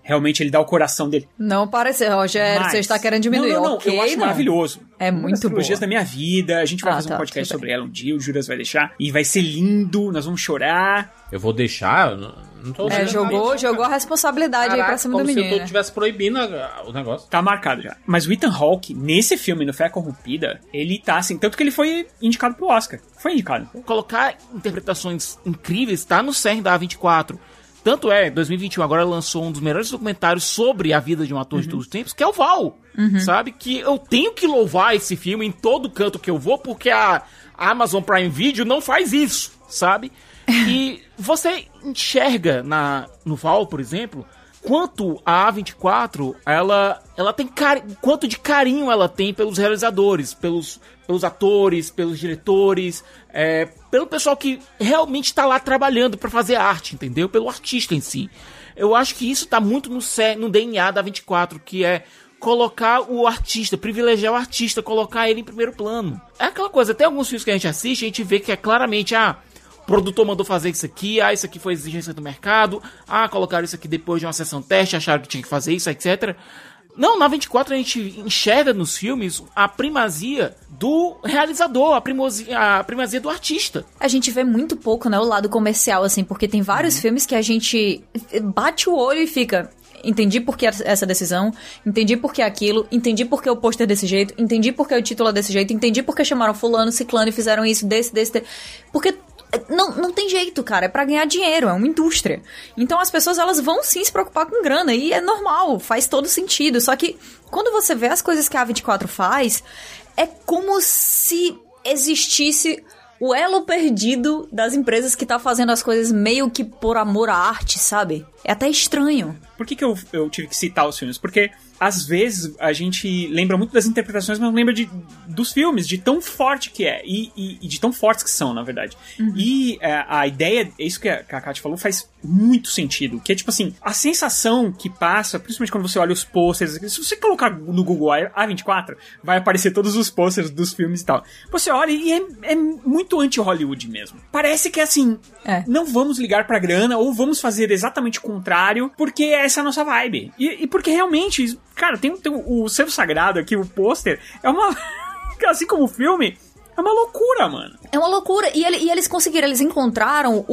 realmente ele dá o coração dele. Não parece, Rogério, você está querendo diminuir. Não, okay, eu acho maravilhoso. É uma muito das trilogias boa. da minha vida, a gente vai fazer um podcast sobre ela um dia, o Juras vai deixar, e vai ser lindo, nós vamos chorar. Eu vou deixar, eu não tô jogou a responsabilidade aí pra cima do menino. Como se eu estivesse proibindo o negócio. Tá marcado já. Mas o Ethan Hawke, nesse filme, no Fé Corrompida, ele tá assim, tanto que ele foi indicado pro Oscar. Foi indicado. Colocar interpretações incríveis tá no cerne da A24. Tanto é, 2021 agora lançou um dos melhores documentários sobre a vida de um ator de todos os tempos, que é o Val. Sabe? Que eu tenho que louvar esse filme em todo canto que eu vou, porque a Amazon Prime Video não faz isso, sabe? E você enxerga no Val, por exemplo, quanto a A24, ela tem quanto de carinho ela tem pelos realizadores, pelos atores, pelos diretores, pelo pessoal que realmente tá lá trabalhando pra fazer arte, entendeu? Pelo artista em si. Eu acho que isso tá muito no DNA da A24, que é colocar o artista, privilegiar o artista, colocar ele em primeiro plano. É aquela coisa, até alguns filmes que a gente assiste, a gente vê que é claramente, o produtor mandou fazer isso aqui, isso aqui foi exigência do mercado, colocaram isso aqui depois de uma sessão teste, acharam que tinha que fazer isso, etc. Não, na 24 a gente enxerga nos filmes a primazia do realizador, a primazia do artista. A gente vê muito pouco, né, o lado comercial, assim, porque tem vários filmes que a gente bate o olho e fica... Entendi por que essa decisão, entendi por que aquilo, entendi por que o pôster desse jeito, entendi por que o título é desse jeito, entendi por que chamaram fulano, ciclano e fizeram isso, desse. Porque... Não tem jeito, cara, é pra ganhar dinheiro, é uma indústria. Então as pessoas, elas vão sim se preocupar com grana, e é normal, faz todo sentido. Só que quando você vê as coisas que a A24 faz, é como se existisse o elo perdido das empresas que tá fazendo as coisas meio que por amor à arte, sabe? É até estranho. Por que eu tive que citar os filmes? Porque às vezes a gente lembra muito das interpretações, mas não lembra dos filmes, de tão forte que é, e de tão fortes que são, na verdade. E a ideia, isso que a Kátia falou, faz muito sentido, que é tipo assim, a sensação que passa, principalmente quando você olha os posters, se você colocar no Google A24, vai aparecer todos os posters dos filmes e tal. Você olha e é muito anti-Hollywood mesmo. Parece que é assim, não vamos ligar pra grana, ou vamos fazer exatamente o contrário, porque essa é a nossa vibe. E porque realmente, cara, tem o Servo Sagrado aqui, o pôster, é uma... assim como o filme, é uma loucura, mano. É uma loucura. E eles conseguiram, eles encontraram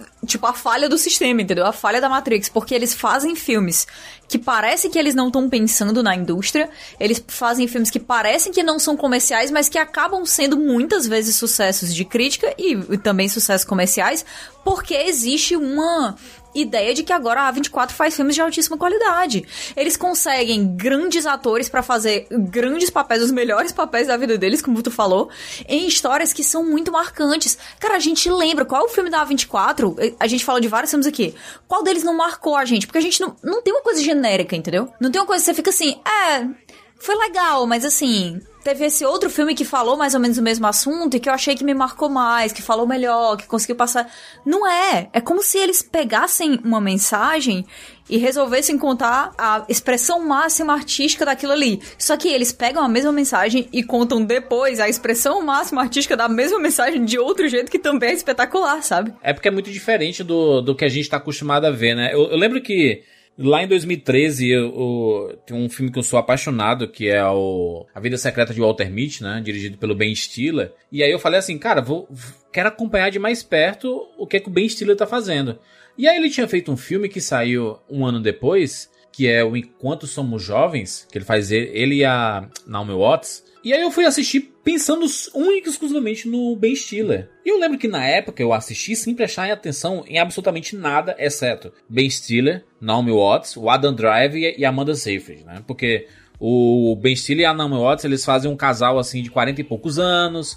a falha do sistema, entendeu? A falha da Matrix. Porque eles fazem filmes que parece que eles não estão pensando na indústria. Eles fazem filmes que parecem que não são comerciais, mas que acabam sendo muitas vezes sucessos de crítica e também sucessos comerciais, porque existe uma ideia de que agora a A24 faz filmes de altíssima qualidade. Eles conseguem grandes atores pra fazer grandes papéis, os melhores papéis da vida deles, como tu falou, em histórias que são muito marcantes. Cara, a gente lembra qual é o filme da A24, a gente falou de vários filmes aqui, qual deles não marcou a gente? Porque a gente não tem uma coisa genérica, entendeu? Não tem uma coisa que você fica assim, foi legal, mas assim... Teve esse outro filme que falou mais ou menos o mesmo assunto e que eu achei que me marcou mais, que falou melhor, que conseguiu passar... Não é. É como se eles pegassem uma mensagem e resolvessem contar a expressão máxima artística daquilo ali. Só que eles pegam a mesma mensagem e contam depois a expressão máxima artística da mesma mensagem de outro jeito que também é espetacular, sabe? É porque é muito diferente do que a gente tá acostumado a ver, né? Eu lembro que... Lá em 2013, tem um filme que eu sou apaixonado, que é A Vida Secreta de Walter Mitty, né? Dirigido pelo Ben Stiller. E aí eu falei assim, cara, quero acompanhar de mais perto o que o Ben Stiller tá fazendo. E aí ele tinha feito um filme que saiu um ano depois, que é o Enquanto Somos Jovens, que ele faz ele e a Naomi Watts. E aí eu fui assistir pensando única e exclusivamente no Ben Stiller. E eu lembro que na época eu assisti sem prestar atenção em absolutamente nada, exceto Ben Stiller, Naomi Watts, o Adam Driver e a Amanda Seyfried, né? Porque o Ben Stiller e a Naomi Watts, eles fazem um casal assim de 40 e poucos anos,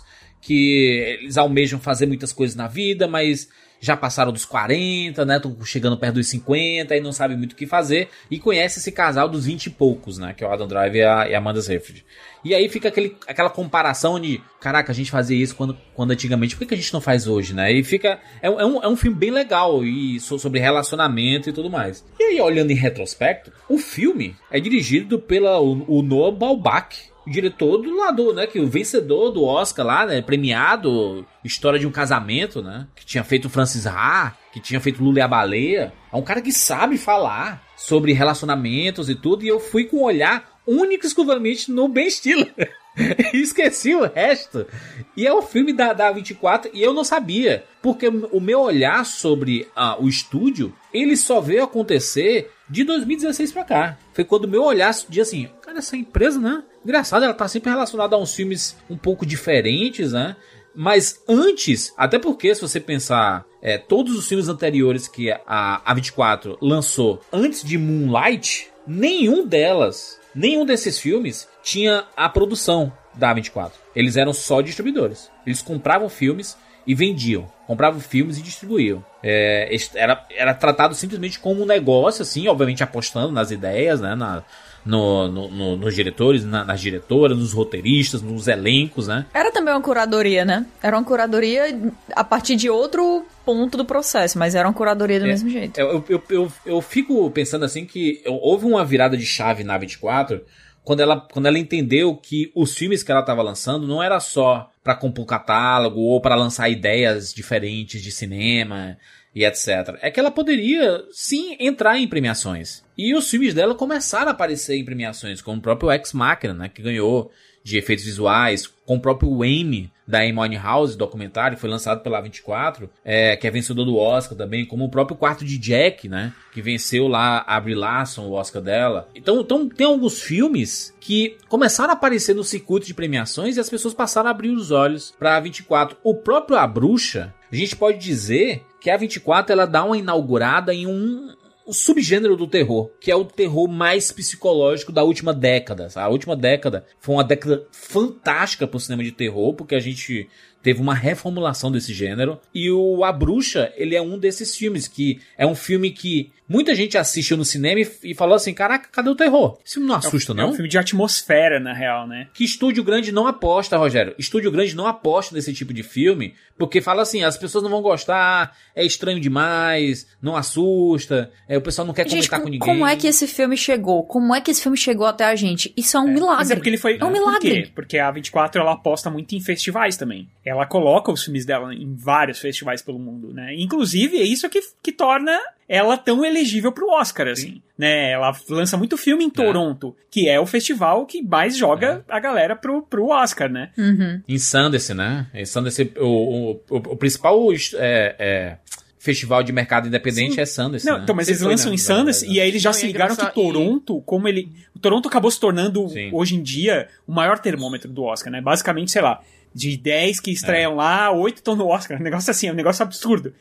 que eles almejam fazer muitas coisas na vida, mas já passaram dos 40, né? Estão chegando perto dos 50 e não sabem muito o que fazer. E conhece esse casal dos 20 e poucos, né? Que é o Adam Driver e a Amanda Seyfried. E aí fica aquela comparação de... Caraca, a gente fazia isso quando antigamente. Por que a gente não faz hoje, né? E fica... É um filme bem legal e sobre relacionamento e tudo mais. E aí, olhando em retrospecto, o filme é dirigido pelo Noah Baumbach, o diretor do lado, né, que o vencedor do Oscar lá, né, premiado, História de um Casamento, né, que tinha feito Francis Ha, que tinha feito Lula e a Baleia. É um cara que sabe falar sobre relacionamentos e tudo, e eu fui com um olhar único e exclusivamente no Ben Stiller. Esqueci o resto. E é o filme da 24 e eu não sabia, porque o meu olhar sobre o estúdio, ele só veio acontecer de 2016 pra cá. Foi quando o meu olhar dizia assim, cara, essa empresa, né, engraçado, ela tá sempre relacionada a uns filmes um pouco diferentes, né. Mas antes, até porque se você pensar todos os filmes anteriores que a 24 lançou antes de Moonlight, nenhum desses filmes tinha a produção da A24. Eles eram só distribuidores. Eles compravam filmes e vendiam. Compravam filmes e distribuíam. Era tratado simplesmente como um negócio, assim, obviamente apostando nas ideias, né, nos diretores, nas diretoras, nos roteiristas, nos elencos, né? Era também uma curadoria, né? Era uma curadoria a partir de outro ponto do processo, mas era uma curadoria do mesmo jeito. Eu fico pensando assim que houve uma virada de chave na 24 quando ela entendeu que os filmes que ela estava lançando não era só para compor catálogo ou para lançar ideias diferentes de cinema e etc. É que ela poderia, sim, entrar em premiações. E os filmes dela começaram a aparecer em premiações, como o próprio Ex Machina, né, que ganhou de efeitos visuais, com o próprio Amy, da Amy Winehouse, documentário, foi lançado pela 24, que é vencedor do Oscar também, como o próprio Quarto de Jack, né, que venceu lá a Brie Larson, o Oscar dela. Então tem alguns filmes que começaram a aparecer no circuito de premiações e as pessoas passaram a abrir os olhos para a 24. O próprio A Bruxa, a gente pode dizer que a 24 ela dá uma inaugurada em um subgênero do terror, que é o terror mais psicológico da última década. A última década foi uma década fantástica pro cinema de terror, porque a gente teve uma reformulação desse gênero. E o A Bruxa, ele é um desses filmes, que é um filme que muita gente assistiu no cinema e falou assim, caraca, cadê o terror? Esse filme não assusta, não? É um filme de atmosfera, na real, né? Que estúdio grande não aposta, Rogério. Estúdio grande não aposta nesse tipo de filme, porque fala assim, as pessoas não vão gostar, é estranho demais, não assusta, o pessoal não quer comentar com ninguém. Como é que esse filme chegou? Como é que esse filme chegou até a gente? Isso é um milagre. Mas é porque ele foi... É um milagre. Por quê? Porque a 24, ela aposta muito em festivais também. Ela coloca os filmes dela em vários festivais pelo mundo, né? Inclusive, é isso que torna ela tão elegível pro Oscar, assim, né? Ela lança muito filme em Toronto, que é o festival que mais joga a galera pro Oscar, né? Uhum. Em Sundance, né? Em Sundance, o principal festival de mercado independente é Sundance, não, né? então, mas eles lançam em Sundance e aí eles já se ligaram que Toronto, o Toronto acabou se tornando, hoje em dia, o maior termômetro do Oscar, né? Basicamente, sei lá, de 10 que estreiam lá, 8 estão no Oscar. Um negócio assim, é um negócio absurdo.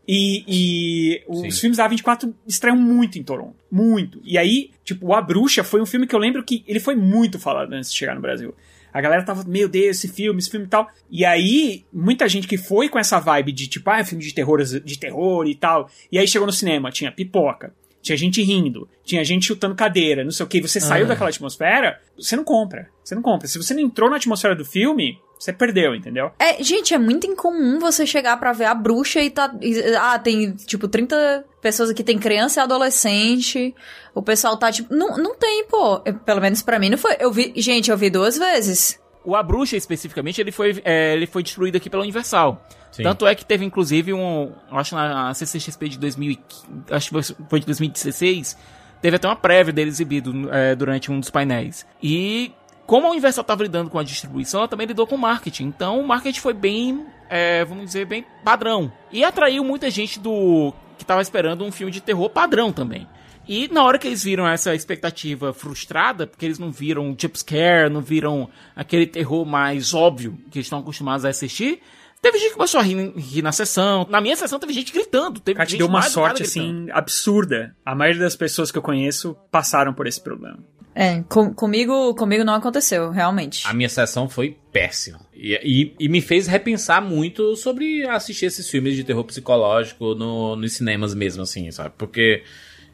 E os filmes da A24 estreiam muito em Toronto. Muito. E aí, tipo, A Bruxa foi um filme que eu lembro que ele foi muito falado antes de chegar no Brasil. A galera tava, meu Deus, esse filme e tal. E aí, muita gente que foi com essa vibe de, tipo, é filme de terror e tal. E aí chegou no cinema, tinha pipoca, tinha gente rindo, tinha gente chutando cadeira, não sei o que. Você saiu daquela atmosfera, você não compra. Você não compra. Se você não entrou na atmosfera do filme, você perdeu, entendeu? Gente, é muito incomum você chegar pra ver A Bruxa e tem, tipo, 30 pessoas aqui, tem criança e adolescente, o pessoal tá, tipo, não tem, pô. Pelo menos pra mim não foi. Eu vi 2 vezes. O A Bruxa, especificamente, ele foi distribuído aqui pela Universal. Sim. Tanto é que teve, inclusive, acho na CCXP de 2015, acho que foi de 2016, teve até uma prévia dele exibido durante um dos painéis. E como a Universal estava lidando com a distribuição, ela também lidou com o marketing. Então o marketing foi bem, vamos dizer, bem padrão. E atraiu muita gente que estava esperando um filme de terror padrão também. E na hora que eles viram essa expectativa frustrada, porque eles não viram jumpscare, não viram aquele terror mais óbvio que eles estão acostumados a assistir, teve gente que começou a rir na sessão. Na minha sessão teve gente gritando. Cara, te deu uma sorte, assim, absurda. A maioria das pessoas que eu conheço passaram por esse problema. Comigo não aconteceu, realmente. A minha sessão foi péssima. E me fez repensar muito sobre assistir esses filmes de terror psicológico nos cinemas mesmo, assim, sabe? Porque,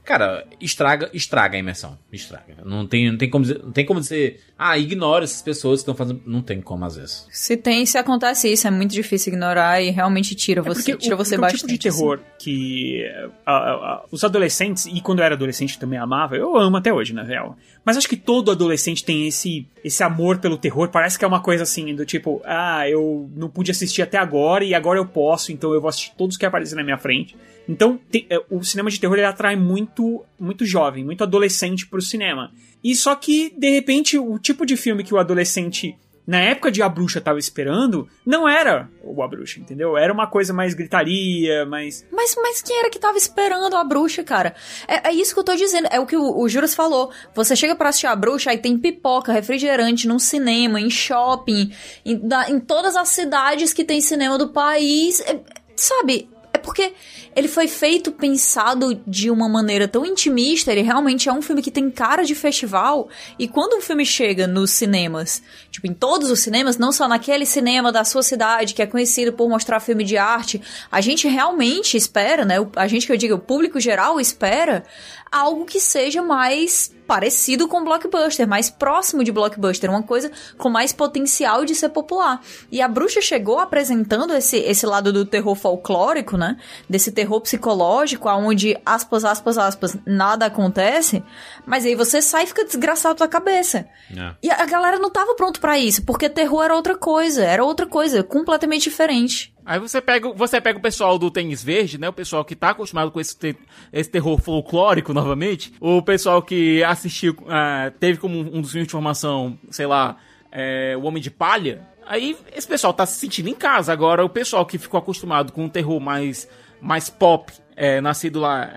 Cara, estraga a imersão. Estraga. Não tem como dizer, ignora essas pessoas que estão fazendo. Não tem como, às vezes. Se acontece isso, é muito difícil ignorar e realmente tira você bastante. O tipo de terror que os adolescentes, e quando eu era adolescente também amava, eu amo até hoje, na real. Mas acho que todo adolescente tem esse amor pelo terror. Parece que é uma coisa assim, do tipo, eu não pude assistir até agora e agora eu posso, então eu vou assistir todos que aparecem na minha frente. Então, o cinema de terror ele atrai muito, muito jovem, muito adolescente pro cinema. E só que, de repente, o tipo de filme que o adolescente, na época de A Bruxa, tava esperando, não era o A Bruxa, entendeu? Era uma coisa mais gritaria, mais... Mas quem era que tava esperando A Bruxa, cara? É isso que eu tô dizendo, é o que o Juras falou. Você chega pra assistir A Bruxa, aí tem pipoca, refrigerante, num cinema, em shopping, em todas as cidades que tem cinema do país, sabe... É porque ele foi pensado de uma maneira tão intimista, ele realmente é um filme que tem cara de festival, e quando um filme chega nos cinemas, tipo, em todos os cinemas, não só naquele cinema da sua cidade, que é conhecido por mostrar filme de arte, a gente realmente espera, né, a gente que eu digo, o público geral espera algo que seja mais parecido com blockbuster, mais próximo de blockbuster, uma coisa com mais potencial de ser popular. E A Bruxa chegou apresentando esse lado do terror folclórico, né? Desse terror psicológico, onde, aspas, nada acontece, mas aí você sai e fica desgraçado da cabeça. E a galera não tava pronto pra isso, porque terror era outra coisa, completamente diferente. Aí você pega o pessoal do Tênis Verde, né? O pessoal que tá acostumado com esse terror folclórico, novamente. O pessoal que assistiu, teve como um dos filmes de formação, sei lá, O Homem de Palha. Aí esse pessoal tá se sentindo em casa. Agora, o pessoal que ficou acostumado com um terror mais pop, nascido lá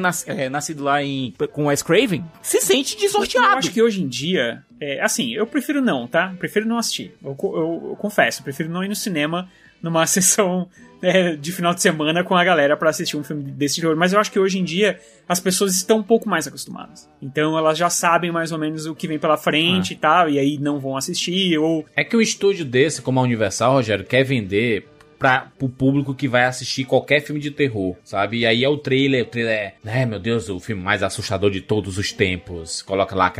com Wes Craven, se sente desnorteado. Eu acho que hoje em dia, assim, eu prefiro não, tá? Prefiro não assistir. Eu confesso, prefiro não ir no cinema numa sessão de final de semana com a galera pra assistir um filme desse terror. Mas eu acho que hoje em dia as pessoas estão um pouco mais acostumadas. Então elas já sabem mais ou menos o que vem pela frente e tal, e aí não vão assistir, ou... É que um estúdio desse, como a Universal, Rogério, quer vender pro público que vai assistir qualquer filme de terror, sabe? E aí é o trailer é, meu Deus, o filme mais assustador de todos os tempos. Coloca lá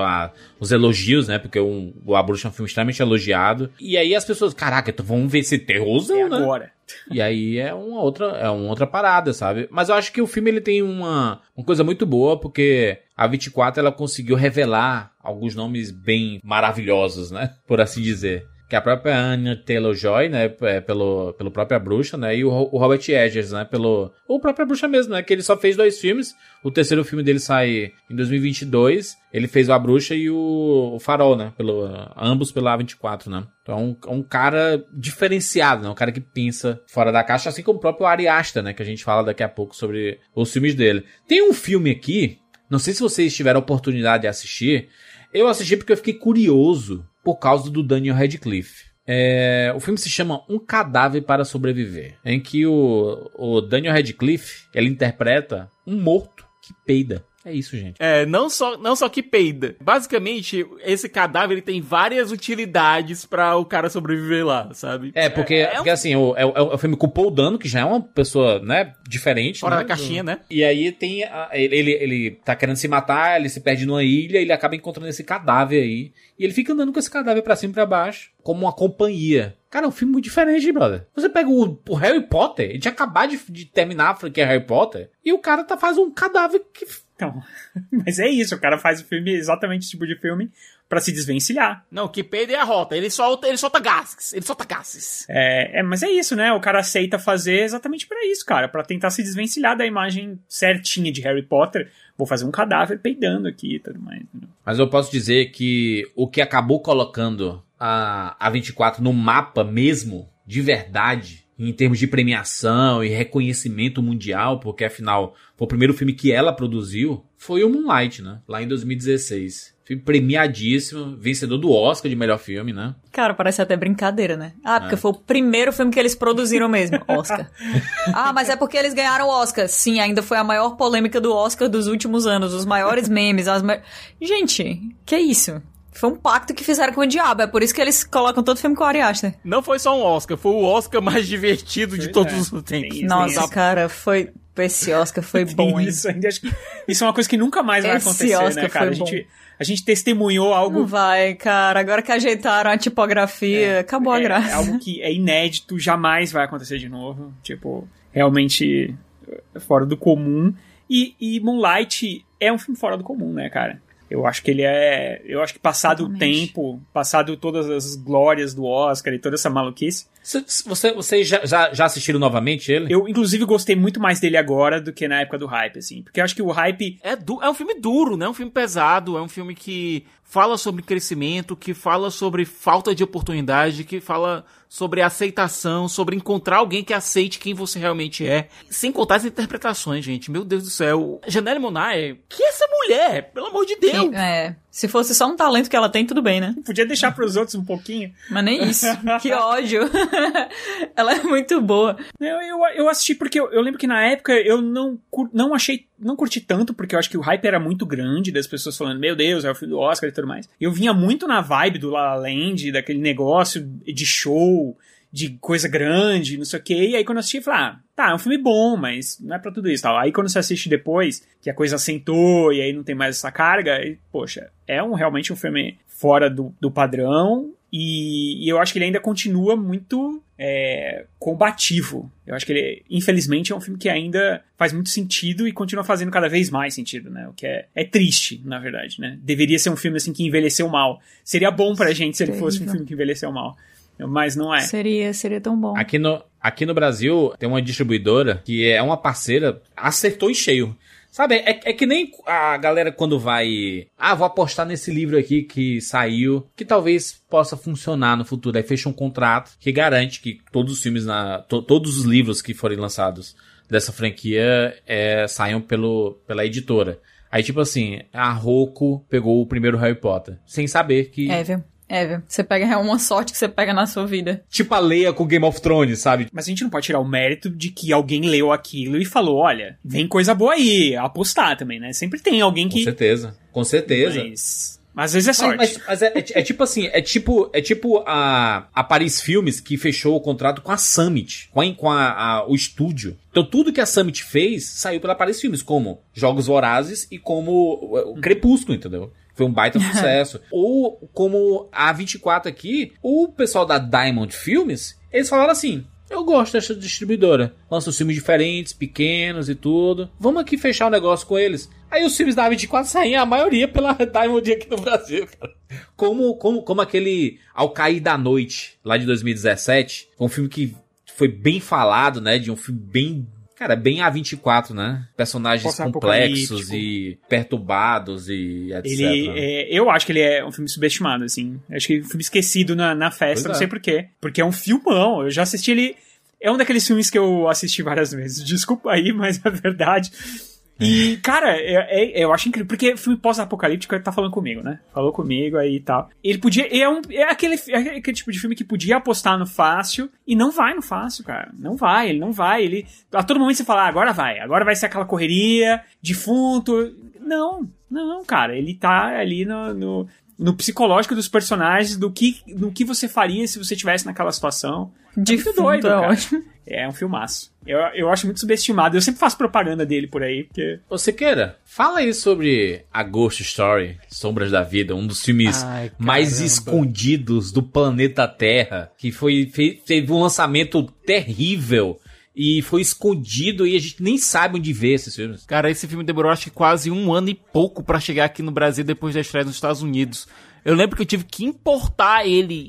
os elogios, né? Porque A Bruxa é um filme extremamente elogiado. E aí as pessoas, caraca, então vamos ver esse terrorzão, né? Agora. E aí é uma outra parada, sabe? Mas eu acho que o filme ele tem uma coisa muito boa, porque a 24 ela conseguiu revelar alguns nomes bem maravilhosos, né? Por assim dizer. Que é a própria Anya Taylor-Joy, né, pelo própria Bruxa, né, e o Robert Eggers, né, ou própria Bruxa mesmo, né, que ele só fez 2 filmes, o terceiro filme dele sai em 2022, ele fez A Bruxa e o Farol, né, ambos pela A24, né, então é um cara diferenciado, né, um cara que pensa fora da caixa, assim como o próprio Ari Aster, né, que a gente fala daqui a pouco sobre os filmes dele. Tem um filme aqui, não sei se vocês tiveram a oportunidade de assistir, eu assisti porque eu fiquei curioso por causa do Daniel Radcliffe. O filme se chama Um Cadáver para Sobreviver, em que o Daniel Radcliffe, ele interpreta um morto que peida. É isso, gente. Não só que peida. Basicamente, esse cadáver ele tem várias utilidades pra o cara sobreviver lá, sabe? Porque assim, o filme com o Paul Dano, que já é uma pessoa, né, diferente. Fora da caixinha, né? E aí tem... Ele tá querendo se matar, ele se perde numa ilha, ele acaba encontrando esse cadáver aí. E ele fica andando com esse cadáver pra cima e pra baixo, como uma companhia. Cara, é um filme muito diferente, brother. Você pega o Harry Potter, ele tinha acabado de terminar a franquia Harry Potter, e o cara faz um cadáver que... Então, mas é isso, o cara faz o filme, exatamente esse tipo de filme, pra se desvencilhar. Não, o que peida é a rota, ele solta gases, mas é isso, né, o cara aceita fazer exatamente pra isso, cara, pra tentar se desvencilhar da imagem certinha de Harry Potter. Vou fazer um cadáver peidando aqui e tudo mais. Entendeu? Mas eu posso dizer que o que acabou colocando a 24 no mapa mesmo, de verdade, em termos de premiação e reconhecimento mundial, porque afinal foi o primeiro filme que ela produziu, foi o Moonlight, né? Lá em 2016. Filme premiadíssimo, vencedor do Oscar de melhor filme, né? Cara, parece até brincadeira, né? Porque foi o primeiro filme que eles produziram mesmo, Oscar. Mas é porque eles ganharam o Oscar. Sim, ainda foi a maior polêmica do Oscar dos últimos anos, os maiores memes, Gente, que isso? Foi um pacto que fizeram com o diabo, é por isso que eles colocam todo filme com o Ari Aster. Não foi só um Oscar, foi o Oscar mais divertido de todos os tempos. Nossa, cara, foi Esse Oscar foi bom, hein? Isso é uma coisa que nunca mais vai acontecer, Oscar, né, cara? A gente testemunhou algo... Não vai, cara. Agora que ajeitaram a tipografia, acabou a graça. É algo que é inédito, jamais vai acontecer de novo. Tipo, realmente fora do comum. E Moonlight é um filme fora do comum, né, cara? Eu acho que eu acho que passado o tempo, passado todas as glórias do Oscar e toda essa maluquice... Vocês já assistiram novamente ele? Eu, inclusive, gostei muito mais dele agora do que na época do hype, assim. Porque eu acho que o hype... É um filme duro, né? É um filme pesado, é um filme que fala sobre crescimento, que fala sobre falta de oportunidade, que fala sobre aceitação, sobre encontrar alguém que aceite quem você realmente é. Sem contar as interpretações, gente. Meu Deus do céu. Janelle Monáe, que é essa mulher? Pelo amor de Deus. Se fosse só um talento que ela tem, tudo bem, né? Podia deixar pros outros um pouquinho. Mas nem isso. Que ódio. Ela é muito boa. Eu assisti porque eu lembro que na época eu não curti tanto, porque eu acho que o hype era muito grande, das pessoas falando, meu Deus, é o filme do Oscar e tudo mais. Eu vinha muito na vibe do La La Land, daquele negócio de show, de coisa grande, não sei o quê. E aí quando eu assisti, eu falei, tá, é um filme bom, mas não é pra tudo isso, tal. Aí quando você assiste depois, que a coisa assentou e aí não tem mais essa carga, aí, poxa, realmente um filme fora do padrão. E eu acho que ele ainda continua muito combativo. Eu acho que ele, infelizmente, é um filme que ainda faz muito sentido e continua fazendo cada vez mais sentido, né? O que é triste, na verdade, né? Deveria ser um filme assim que envelheceu mal. Seria bom pra gente se ele fosse um filme que envelheceu mal. Mas não é. Seria tão bom. Aqui no Brasil tem uma distribuidora que é uma parceira, acertou em cheio. Sabe, é que nem a galera quando vai... vou apostar nesse livro aqui que saiu, que talvez possa funcionar no futuro. Aí fecha um contrato que garante que todos os filmes, todos os livros que forem lançados dessa franquia saiam pela editora. Aí tipo assim, a Roku pegou o primeiro Harry Potter, sem saber que... Viu? Você pega uma sorte que você pega na sua vida. Tipo a Leia com Game of Thrones, sabe? Mas a gente não pode tirar o mérito de que alguém leu aquilo e falou, olha, vem coisa boa aí, apostar também, né? Sempre tem alguém que... Com certeza. Mas às vezes é sorte. Mas é tipo assim, é tipo a Paris Filmes que fechou o contrato com a Summit, com o estúdio. Então tudo que a Summit fez saiu pela Paris Filmes, como Jogos Vorazes e como o Crepúsculo, entendeu? Foi um baita sucesso. Ou como a A24 aqui, o pessoal da Diamond Filmes, eles falaram assim, eu gosto dessa distribuidora. Lança filmes diferentes, pequenos e tudo. Vamos aqui fechar um negócio com eles. Aí os filmes da A24 saem, a maioria pela Diamond aqui no Brasil, cara. Como aquele Ao Cair da Noite, lá de 2017. Um filme que foi bem falado, né? De um filme bem... Cara, bem A24, né? Personagens complexos e perturbados e etc. Eu acho que ele é um filme subestimado, assim. Acho que é um filme esquecido na festa, não sei porquê. Porque é um filmão. Eu já assisti ele... É um daqueles filmes que eu assisti várias vezes. Desculpa aí, mas é verdade. E, cara, eu acho incrível, porque filme pós-apocalíptico ele tá falando comigo, né? Falou comigo aí e tal. Ele podia... É aquele tipo de filme que podia apostar no fácil e não vai no fácil, cara. Ele não vai. Ele... A todo momento você fala, agora vai ser aquela correria, defunto. Não, cara. Ele tá ali no psicológico dos personagens, do que você faria se você estivesse naquela situação. Muito doido, cara. Ótimo. É um filmaço. Eu acho muito subestimado. Eu sempre faço propaganda dele por aí, porque... Ô, Sequeira, fala aí sobre A Ghost Story, Sombras da Vida, um dos filmes mais escondidos do planeta Terra, que teve um lançamento terrível e foi escondido e a gente nem sabe onde ver esses filmes. Cara, esse filme demorou acho que quase 1 ano e pouco pra chegar aqui no Brasil depois da estreia nos Estados Unidos. Eu lembro que eu tive que importar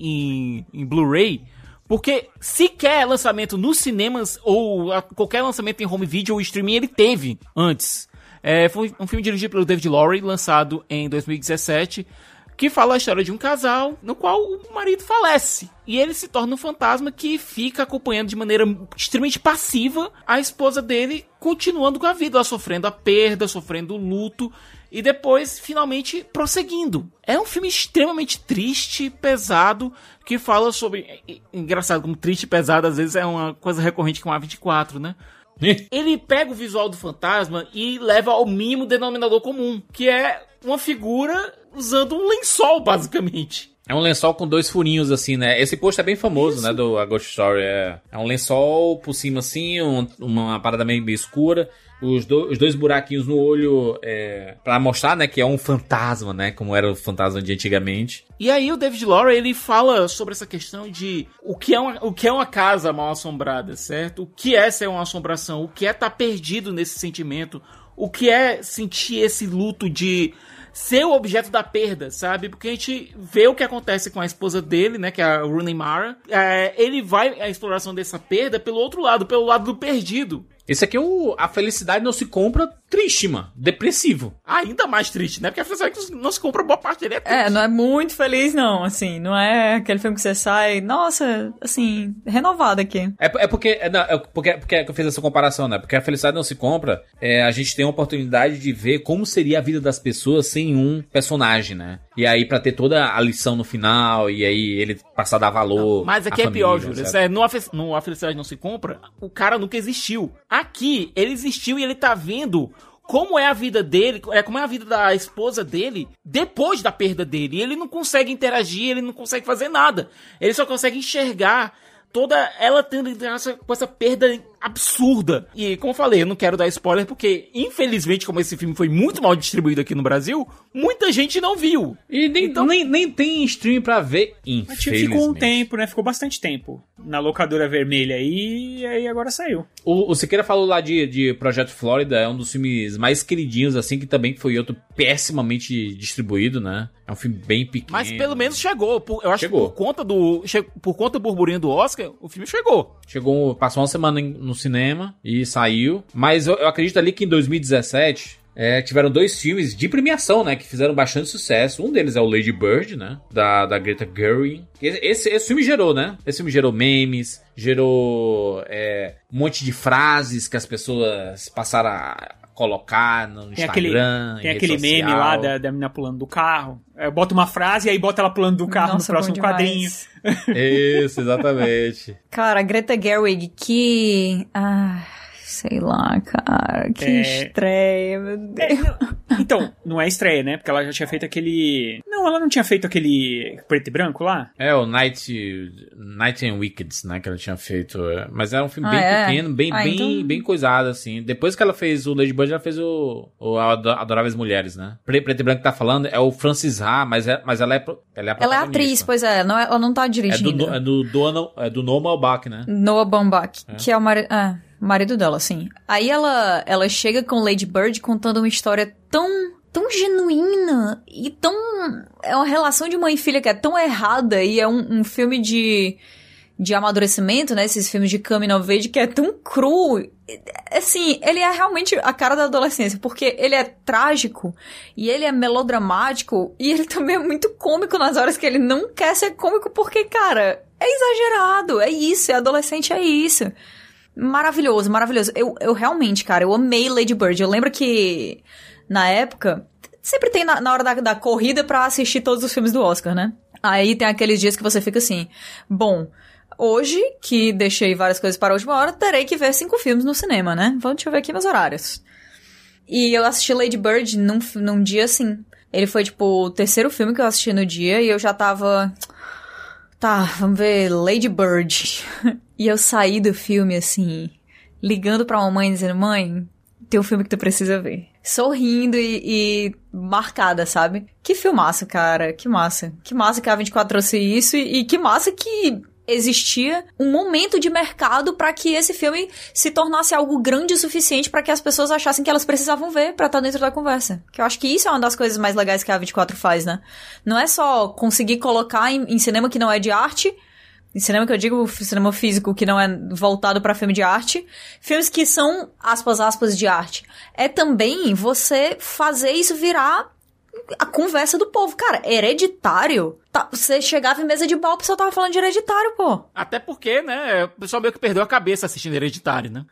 ele em Blu-ray, porque sequer lançamento nos cinemas ou qualquer lançamento em home video ou streaming ele teve antes. Foi um filme dirigido pelo David Lowery, lançado em 2017, que fala a história de um casal no qual o marido falece. E ele se torna um fantasma que fica acompanhando de maneira extremamente passiva a esposa dele, continuando com a vida, ela sofrendo a perda, sofrendo o luto, e depois, finalmente, prosseguindo. É um filme extremamente triste, pesado, que fala sobre... Engraçado, como triste e pesado, às vezes é uma coisa recorrente com a A24, né? Ele pega o visual do fantasma e leva ao mínimo denominador comum, que é uma figura usando um lençol, basicamente. É um lençol com 2 furinhos, assim, né? Esse post é bem famoso, né, do A Ghost Story. É um lençol por cima, assim, uma parada meio escura. Os 2 buraquinhos no olho pra mostrar, né, que é um fantasma, né, como era o fantasma de antigamente. E aí o David Lowery, ele fala sobre essa questão de o que é uma casa mal assombrada, certo? O que é ser uma assombração? O que é estar perdido nesse sentimento? O que é sentir esse luto de ser o objeto da perda, sabe? Porque a gente vê o que acontece com a esposa dele, né, que é a Rooney Mara. Ele vai à exploração dessa perda pelo outro lado, pelo lado do perdido. Esse aqui é a felicidade não se compra triste, mano. Depressivo. Ainda mais triste, né? Porque a felicidade não se compra, boa parte dele é triste. Não é muito feliz, não, assim. Não é aquele filme que você sai, nossa, assim, renovado aqui. Porque eu fiz essa comparação, né? Porque a felicidade não se compra, a gente tem a oportunidade de ver como seria a vida das pessoas sem um personagem, né? E aí pra ter toda a lição no final, e aí ele passar a dar valor. Mas aqui é pior, Júlio. No A Felicidade Não Se Compra, o cara nunca existiu. Aqui, ele existiu e ele tá vendo como é a vida dele, como é a vida da esposa dele depois da perda dele. E ele não consegue interagir, ele não consegue fazer nada. Ele só consegue enxergar toda ela tendo com essa perda absurda. E como eu falei, eu não quero dar spoiler porque, infelizmente, como esse filme foi muito mal distribuído aqui no Brasil, muita gente não viu. E nem tem stream pra ver, infelizmente. Ficou um tempo, né? Ficou bastante tempo na locadora vermelha e aí agora saiu. O Siqueira falou lá de Projeto Flórida, é um dos filmes mais queridinhos, assim, que também foi outro pessimamente distribuído, né? É um filme bem pequeno. Mas pelo menos chegou. Eu acho que por conta do burburinho do Oscar, o filme chegou. Passou uma semana no cinema e saiu. Mas eu acredito ali que em 2017... tiveram 2 filmes de premiação, né? Que fizeram bastante sucesso. Um deles é o Lady Bird, né? Da Greta Gerwig. Esse filme gerou, né? Esse filme gerou memes, gerou um monte de frases que as pessoas passaram a colocar no Instagram. Tem aquele meme lá da menina pulando do carro. Bota uma frase e aí bota ela pulando do carro no próximo quadrinho. Isso, exatamente. Cara, a Greta Gerwig, que... sei lá, cara, que estreia, meu Deus. Então, não é estreia, né? Porque ela já tinha feito aquele... Não, ela não tinha feito aquele preto e branco lá? O Night and Wicked, né? Que ela tinha feito. Mas era um filme bem pequeno, bem coisado, assim. Depois que ela fez o Lady Bird, ela fez o Adoráveis Mulheres, né? Preto e branco que tá falando é o Francis Ha, mas ela é a protagonista. Ela é atriz, pois é. Ela não tá dirigindo. É do Noah Baumbach, né? Noah Baumbach, que é o marido dela, sim. Aí ela chega com Lady Bird contando uma história tão genuína e tão... É uma relação de mãe e filha que é tão errada e é um filme de amadurecimento, né? Esses filmes de coming of age que é tão cru. Assim, ele é realmente a cara da adolescência, porque ele é trágico e ele é melodramático e ele também é muito cômico nas horas que ele não quer ser cômico porque, cara, é exagerado, é isso, é adolescente, é isso. Maravilhoso, maravilhoso. Eu realmente, cara, eu amei Lady Bird. Eu lembro que, na época, sempre tem na hora da corrida pra assistir todos os filmes do Oscar, né? Aí tem aqueles dias que você fica assim, bom, hoje, que deixei várias coisas para a última hora, terei que ver 5 filmes no cinema, né? Deixa eu ver aqui meus horários. E eu assisti Lady Bird num dia assim. Ele foi, tipo, o 3º filme que eu assisti no dia e eu já tava... Tá, vamos ver Lady Bird. E eu saí do filme, assim, ligando pra mamãe, dizendo, mãe, tem um filme que tu precisa ver. Sorrindo e marcada, sabe? Que filmaço, cara, que massa. Que massa que a A24 trouxe isso e que massa que existia um momento de mercado pra que esse filme se tornasse algo grande o suficiente pra que as pessoas achassem que elas precisavam ver pra estar dentro da conversa. Que eu acho que isso é uma das coisas mais legais que a A24 faz, né? Não é só conseguir colocar em cinema que não é de arte, em cinema que eu digo, cinema físico que não é voltado pra filme de arte, filmes que são, aspas, de arte. É também você fazer isso virar a conversa do povo. Cara, Hereditário, você chegava em mesa de bar, o pessoal tava falando de Hereditário, pô. Até porque, né, o pessoal meio que perdeu a cabeça assistindo Hereditário, né?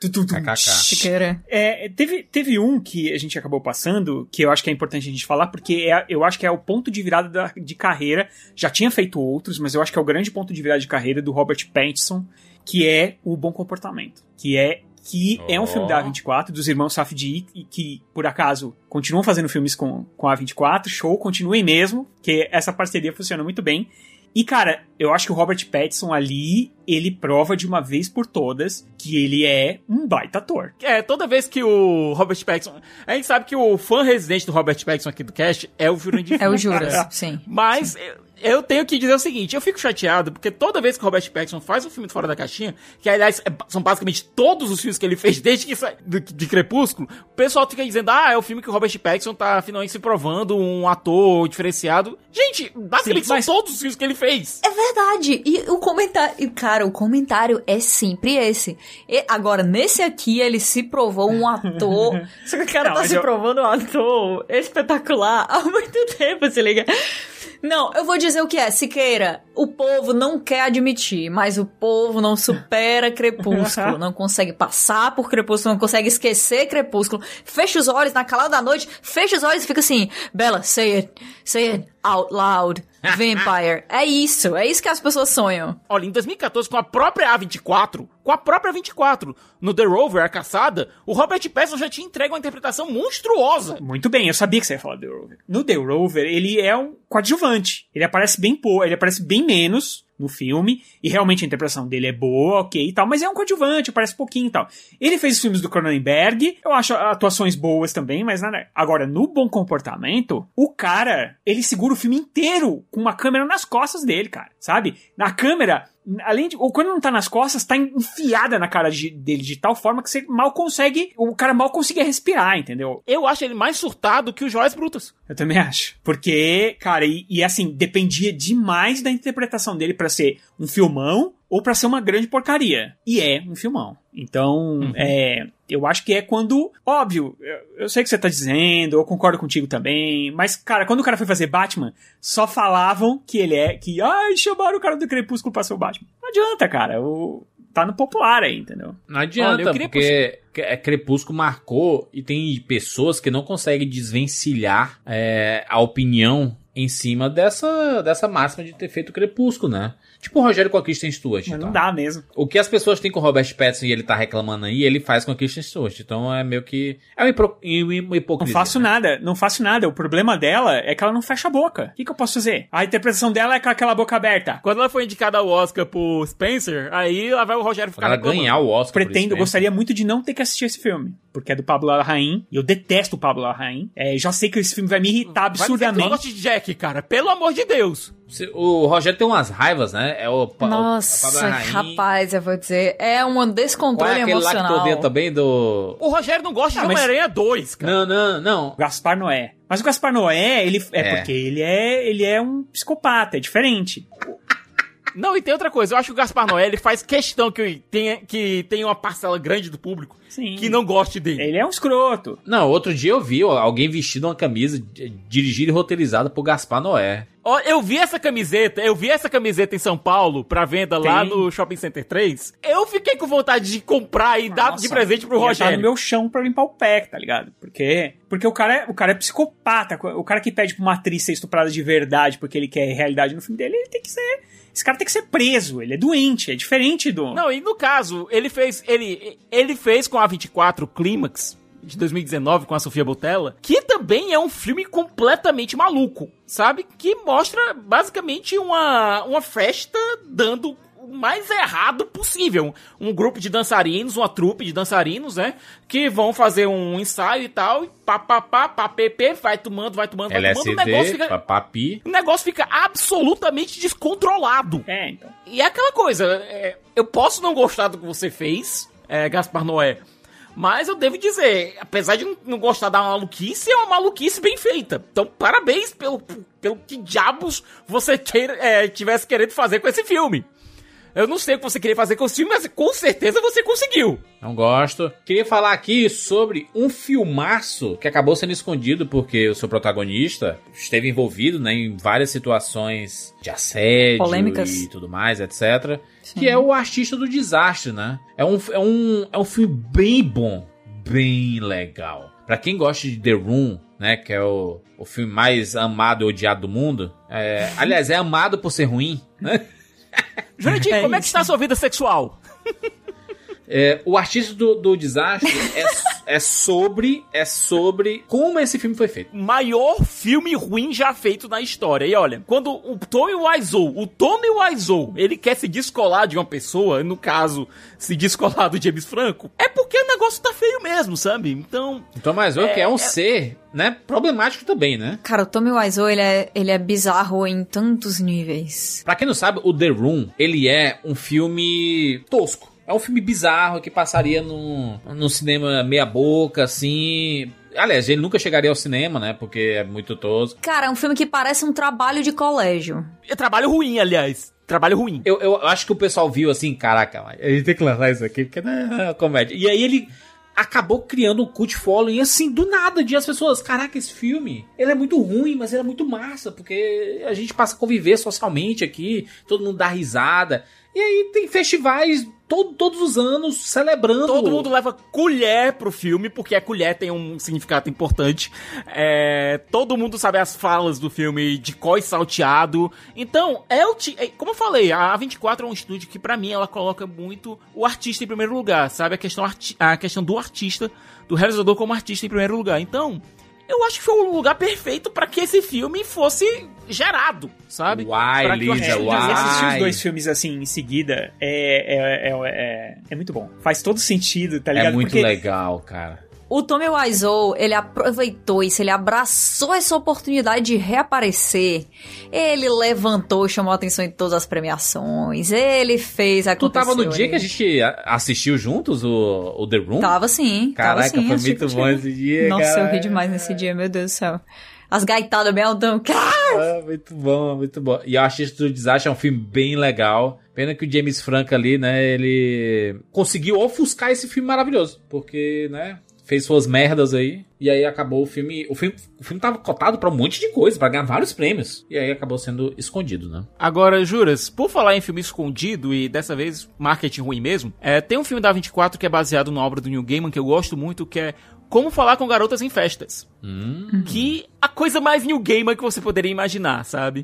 Teve um que a gente acabou passando, que eu acho que é importante a gente falar, porque eu acho que é o ponto de virada de carreira. Já tinha feito outros, mas eu acho que é o grande ponto de virada de carreira do Robert Pattinson, que é o Bom Comportamento. Que é que é um filme da A24, dos irmãos Safdie, e que, por acaso, continuam fazendo filmes com a A24. Show, continuem mesmo, que essa parceria funciona muito bem. E, cara, eu acho que o Robert Pattinson ali, ele prova de uma vez por todas que ele é um baita ator. Toda vez que o Robert Pattinson... A gente sabe que o fã residente do Robert Pattinson aqui do cast é o Jurandir. É o Juras, sim. Mas... Eu tenho que dizer o seguinte, eu fico chateado, porque toda vez que o Robert Pattinson faz um filme Fora da Caixinha, que aliás são basicamente todos os filmes que ele fez desde que de Crepúsculo, o pessoal fica dizendo, é o filme que o Robert Pattinson tá finalmente se provando um ator diferenciado. Gente, basicamente são todos os filmes que ele fez. É verdade, e o comentário, cara, o comentário é sempre esse. E agora, nesse aqui, ele se provou um ator, só que o cara tá se provando um ator espetacular há muito tempo, se liga. Não, eu vou dizer o que é, Siqueira, o povo não quer admitir, mas o povo não supera Crepúsculo, não consegue passar por Crepúsculo, não consegue esquecer Crepúsculo, fecha os olhos na calada da noite, fecha os olhos e fica assim, Bella, say it out loud, vampire, é isso que as pessoas sonham. Olha, em 2014, com a própria A24, no The Rover, A Caçada, o Robert Pattinson já tinha entregue uma interpretação monstruosa. Muito bem, eu sabia que você ia falar do The Rover. No The Rover, ele é um coadjuvante. Ele aparece bem pouco, ele aparece bem menos no filme, e realmente a interpretação dele é boa, ok e tal, mas é um coadjuvante, aparece pouquinho e tal. Ele fez os filmes do Cronenberg, eu acho atuações boas também, mas nada. Agora, no Bom Comportamento, o cara, ele segura o filme inteiro com uma câmera nas costas dele, cara, sabe? Na câmera, além de... Ou quando não tá nas costas, tá enfiada na cara dele de tal forma que você mal consegue... O cara mal conseguia respirar, entendeu? Eu acho ele mais surtado que o Joias Brutas. Eu também acho. Porque, cara, e assim, dependia demais da interpretação dele pra ser um filmão ou pra ser uma grande porcaria. E é um filmão. Então, eu acho que é quando... Óbvio, eu sei o que você tá dizendo, eu concordo contigo também, mas, cara, quando o cara foi fazer Batman, só falavam que ele é... chamaram o cara do Crepúsculo pra ser o Batman. Não adianta, cara. Tá no popular aí, entendeu? Não adianta, porque Crepúsculo marcou e tem pessoas que não conseguem desvencilhar a opinião em cima dessa máxima de ter feito Crepúsculo, né? Tipo o Rogério com a Kristen Stewart. Mas não dá mesmo. O que as pessoas têm com o Robert Pattinson e ele tá reclamando aí, ele faz com a Kristen Stewart. Então é meio que... É uma hipocrisia. Não faço nada. O problema dela é que ela não fecha a boca. O que eu posso fazer? A interpretação dela é com aquela boca aberta. Quando ela foi indicada ao Oscar por Spencer, aí lá vai o Rogério ficar... Ela ganhar o Oscar Gostaria muito de não ter que assistir esse filme. Porque é do Pablo Larraín. E eu detesto o Pablo Larraín. Já sei que esse filme vai me irritar absurdamente. Vai dizer que de Jack, cara. Pelo amor de Deus. O Rogério tem umas raivas, né? Nossa, rapaz, eu vou dizer. É um descontrole emocional. Qual é aquele lá que tu odeia também do... O Rogério não gosta de Homem-Aranha 2, cara. Não. Gaspar Noé. Mas o Gaspar Noé, porque ele é um psicopata, é diferente. Não, e tem outra coisa, eu acho que o Gaspar Noé, ele faz questão que tenha uma parcela grande do público que não goste dele. Ele é um escroto. Não, outro dia eu vi alguém vestido uma camisa dirigida e roteirizada por Gaspar Noé. Eu vi essa camiseta em São Paulo, pra venda lá no Shopping Center 3. Eu fiquei com vontade de comprar e dar de presente pro Rogério. Tá no meu chão pra limpar o pé, tá ligado? Porque o cara é psicopata. O cara que pede pra uma atriz ser estuprada de verdade porque ele quer realidade no filme dele, ele tem que ser... Esse cara tem que ser preso, ele é doente, é diferente do... Não, e no caso, ele fez com a A24 Clímax, de 2019, com a Sofia Boutella, que também é um filme completamente maluco, sabe? Que mostra, basicamente, uma festa dando o mais errado possível. Um grupo de dançarinos, uma trupe de dançarinos, né? Que vão fazer um ensaio e tal, e papapê, vai tomando, LSD, o negócio fica absolutamente descontrolado. Então. E é aquela coisa, eu posso não gostar do que você fez, Gaspar Noé, mas eu devo dizer, apesar de não gostar da maluquice, é uma maluquice bem feita. Então, parabéns pelo que diabos você tivesse querendo fazer com esse filme. Eu não sei o que você queria fazer com o filme, mas com certeza você conseguiu. Não gosto. Queria falar aqui sobre um filmaço que acabou sendo escondido porque o seu protagonista esteve envolvido, né, em várias situações de assédio, polêmicas e tudo mais, etc. Sim. Que é o Artista do Desastre, né? É um filme bem bom, bem legal. Pra quem gosta de The Room, né, que é o filme mais amado e odiado do mundo, aliás, é amado por ser ruim, né? Jurandir, como é que está a sua vida sexual? O Artista do Desastre é sobre como esse filme foi feito. Maior filme ruim já feito na história. E olha, quando o Tommy Wiseau, ele quer se descolar de uma pessoa, no caso, se descolar do James Franco, é porque o negócio tá feio mesmo, sabe? Então... Tommy Wiseau que é um ser, né, problemático também, né? Cara, o Tommy Wiseau, ele é bizarro em tantos níveis. Pra quem não sabe, o The Room, ele é um filme tosco. É um filme bizarro que passaria no cinema meia boca, assim... Aliás, ele nunca chegaria ao cinema, né? Porque é muito tosco. Cara, é um filme que parece um trabalho de colégio. É trabalho ruim, aliás. Trabalho ruim. Eu acho que o pessoal viu assim, caraca, a gente tem que lançar isso aqui, porque não é comédia. E aí ele acabou criando um cult following, assim, do nada, de as pessoas, caraca, esse filme, ele é muito ruim, mas ele é muito massa, porque a gente passa a conviver socialmente aqui, todo mundo dá risada. E aí tem festivais todos os anos celebrando. Todo mundo leva colher pro filme, porque a colher tem um significado importante. Todo mundo sabe as falas do filme de cor e salteado. Então, como eu falei, a A24 é um estúdio que, pra mim, ela coloca muito o artista em primeiro lugar, sabe? A questão do artista, do realizador como artista em primeiro lugar. Então... eu acho que foi o lugar perfeito pra que esse filme fosse gerado, sabe? Uai, Lisa, uai. Assistir os dois filmes assim em seguida é muito bom. Faz todo sentido, tá ligado? É muito legal, cara. O Tommy Wiseau, ele aproveitou isso, ele abraçou essa oportunidade de reaparecer. Ele levantou, chamou a atenção em todas as premiações. Ele fez Tu tava no dia que a gente assistiu juntos o The Room? Tava sim. Caraca, tava, sim, foi muito bom esse dia, Nossa, cara. eu ri demais nesse dia, meu Deus do céu. As gaitadas beldão. Muito bom, muito bom. E o Artista do Desastre é um filme bem legal. Pena que o James Franco ali, né, ele conseguiu ofuscar esse filme maravilhoso. Porque, né... fez suas merdas aí, e aí acabou o filme... O filme tava cotado pra um monte de coisa, pra ganhar vários prêmios. E aí acabou sendo escondido, né? Agora, Juras, por falar em filme escondido, e dessa vez marketing ruim mesmo, tem um filme da A24 que é baseado na obra do Neil Gaiman, que eu gosto muito, que é Como Falar com Garotas em Festas. Que a coisa mais Neil Gaiman que você poderia imaginar, sabe?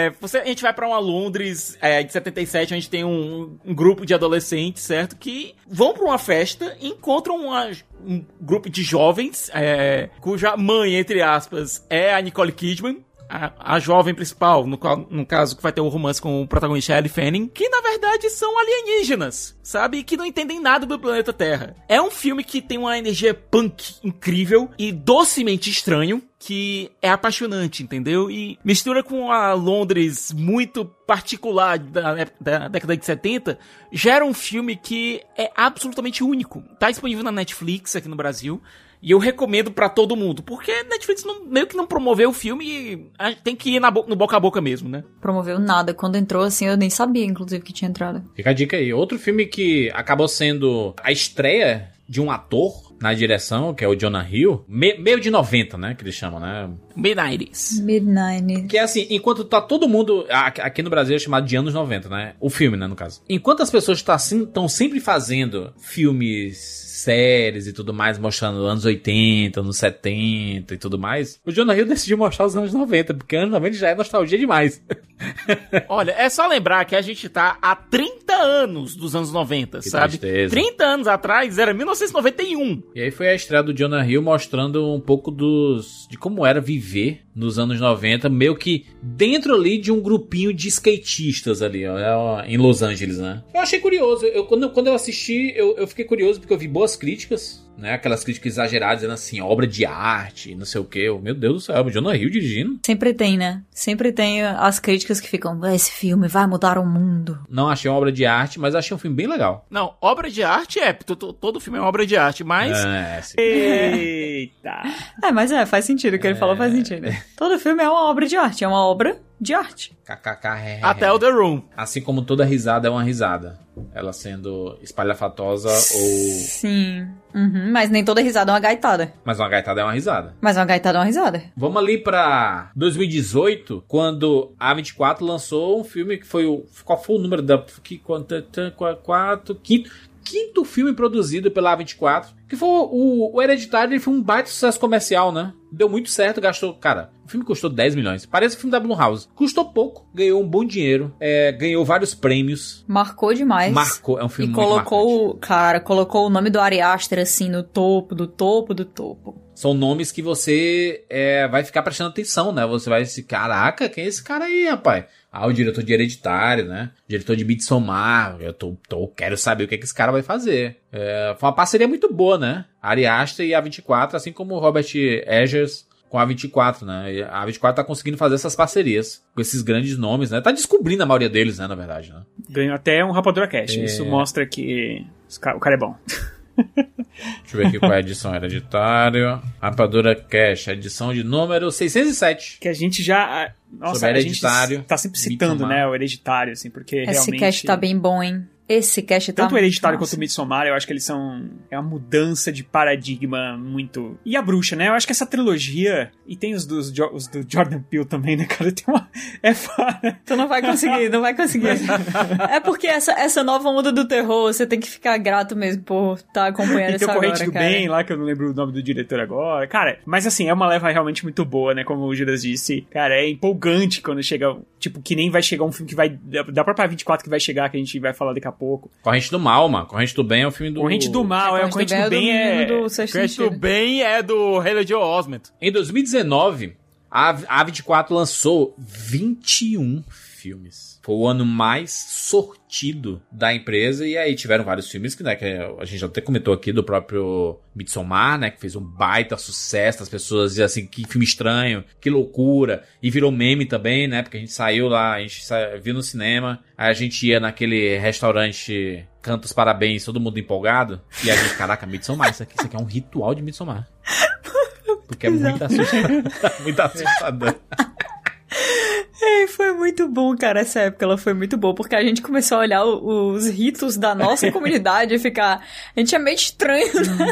A gente vai pra uma Londres de 77, onde tem um grupo de adolescentes, certo? Que vão pra uma festa e encontram um grupo de jovens, cuja mãe, entre aspas, é a Nicole Kidman. A jovem principal, no caso, que vai ter um romance com o protagonista Elle Fanning, que na verdade são alienígenas, sabe? Que não entendem nada do planeta Terra. É um filme que tem uma energia punk incrível e docemente estranho, que é apaixonante, entendeu? E mistura com a Londres muito particular da década de 70, gera um filme que é absolutamente único. Tá disponível na Netflix aqui no Brasil. E eu recomendo pra todo mundo, porque Netflix meio que não promoveu o filme e tem que ir no boca a boca mesmo, né? Promoveu nada. Quando entrou, assim, eu nem sabia, inclusive, que tinha entrado. Fica a dica aí. Outro filme que acabou sendo a estreia de um ator na direção, que é o Jonah Hill, meio de 90, né, que eles chamam, né? Mid-90s. Mid-90s. Que é assim, enquanto tá todo mundo, aqui no Brasil é chamado de anos 90, né? O filme, né, no caso. Enquanto as pessoas estão sempre fazendo filmes, séries e tudo mais, mostrando anos 80, anos 70 e tudo mais, o Jonah Hill decidiu mostrar os anos 90, porque anos 90 já é nostalgia demais. Olha, é só lembrar que a gente tá há 30 anos dos anos 90, que sabe? Tristeza. 30 anos atrás era 1991. E aí foi a estreia do Jonah Hill mostrando um pouco de como era viver nos anos 90, meio que dentro ali de um grupinho de skatistas ali, ó, em Los Angeles, né? Eu achei curioso, quando eu assisti, eu fiquei curioso porque eu vi boas críticas, né? Aquelas críticas exageradas, dizendo assim, obra de arte, não sei o quê. Meu Deus do céu, o Jonah Hill dirigindo. Sempre tem, né? Sempre tem as críticas que ficam, esse filme vai mudar o mundo. Não achei uma obra de arte, mas achei um filme bem legal. Não, obra de arte todo filme é uma obra de arte, mas... Sim. Eita! Mas faz sentido, o que ele falou faz sentido. Todo filme é uma obra de arte, é uma obra de arte. KKK. Até o The Room. Assim como toda risada é uma risada. Ela sendo espalhafatosa ou... Sim. Mas nem toda risada é uma gaitada. Mas uma gaitada é uma risada. Mas uma gaitada é uma risada. Vamos ali pra 2018, quando a A24 lançou um filme que foi o... Qual foi o número da... Quinto 5º filme produzido pela A24, que foi o Hereditário. Ele foi um baita sucesso comercial, né? Deu muito certo, gastou... Cara, o filme custou 10 milhões. Parece o filme da Blumhouse. Custou pouco, ganhou um bom dinheiro, ganhou vários prêmios. Marcou demais. Marcou, é um filme muito colocou, cara, colocou o nome do Ari Aster, assim, no topo, do topo, do topo. São nomes que você vai ficar prestando atenção, né? Você vai se... Caraca, quem é esse cara aí, rapaz? O diretor de Hereditário, né? Diretor de Midsommar. Eu quero saber o que esse cara vai fazer. Foi uma parceria muito boa, né? Ari Aster e a A24, assim como o Robert Eggers com a A24, né? A A24 tá conseguindo fazer essas parcerias com esses grandes nomes, né? Tá descobrindo a maioria deles, né? Na verdade, né? Ganhou até um Rapadura Cash. Isso mostra que o cara é bom. Deixa eu ver aqui qual é a edição. Hereditário, Rapadura Cash, edição de número 607. Que a gente já... Nossa, a gente tá sempre citando, né, o Hereditário, assim, porque Esse realmente... Esse cast tá bem bom, hein? Esse cast tá... Tanto o Hereditário quanto o Midsommar, eu acho que eles são... É uma mudança de paradigma muito... E a Bruxa, né? Eu acho que essa trilogia... E tem os do Jordan Peele também, né, cara? Tem uma... foda. Tu não vai conseguir, não vai conseguir. É porque essa nova onda do terror, você tem que ficar grato mesmo por estar acompanhando essa agora, cara. E tem o Corrente do Bem lá, que eu não lembro o nome do diretor agora. Cara, mas assim, é uma leva realmente muito boa, né? Como o Juras disse. Cara, é empolgante quando chega... Tipo, que nem vai chegar um filme que vai... Da própria 24 que vai chegar, que a gente vai falar daqui a pouco. Corrente do Mal, mano. Corrente do Bem é o filme do... Corrente do Mal, o Corrente do Bem é... Corrente do Bem é do Haley Joel Osment. Em 2019, a A24 lançou 21 filmes. Foi o ano mais sortido da empresa. E aí tiveram vários filmes que, né, que a gente até comentou aqui do próprio Midsommar, né, que fez um baita sucesso. As pessoas diziam assim, que filme estranho, que loucura. E virou meme também, né, porque a gente saiu lá, a gente viu no cinema. Aí a gente ia naquele restaurante Canta os Parabéns, todo mundo empolgado. E a gente, caraca, Midsommar, isso aqui é um ritual de Midsommar. Porque é muito assustador. Muito assustador. Foi muito bom, cara, essa época ela foi muito boa, porque a gente começou a olhar os ritos da nossa comunidade e ficar... A gente é meio estranho,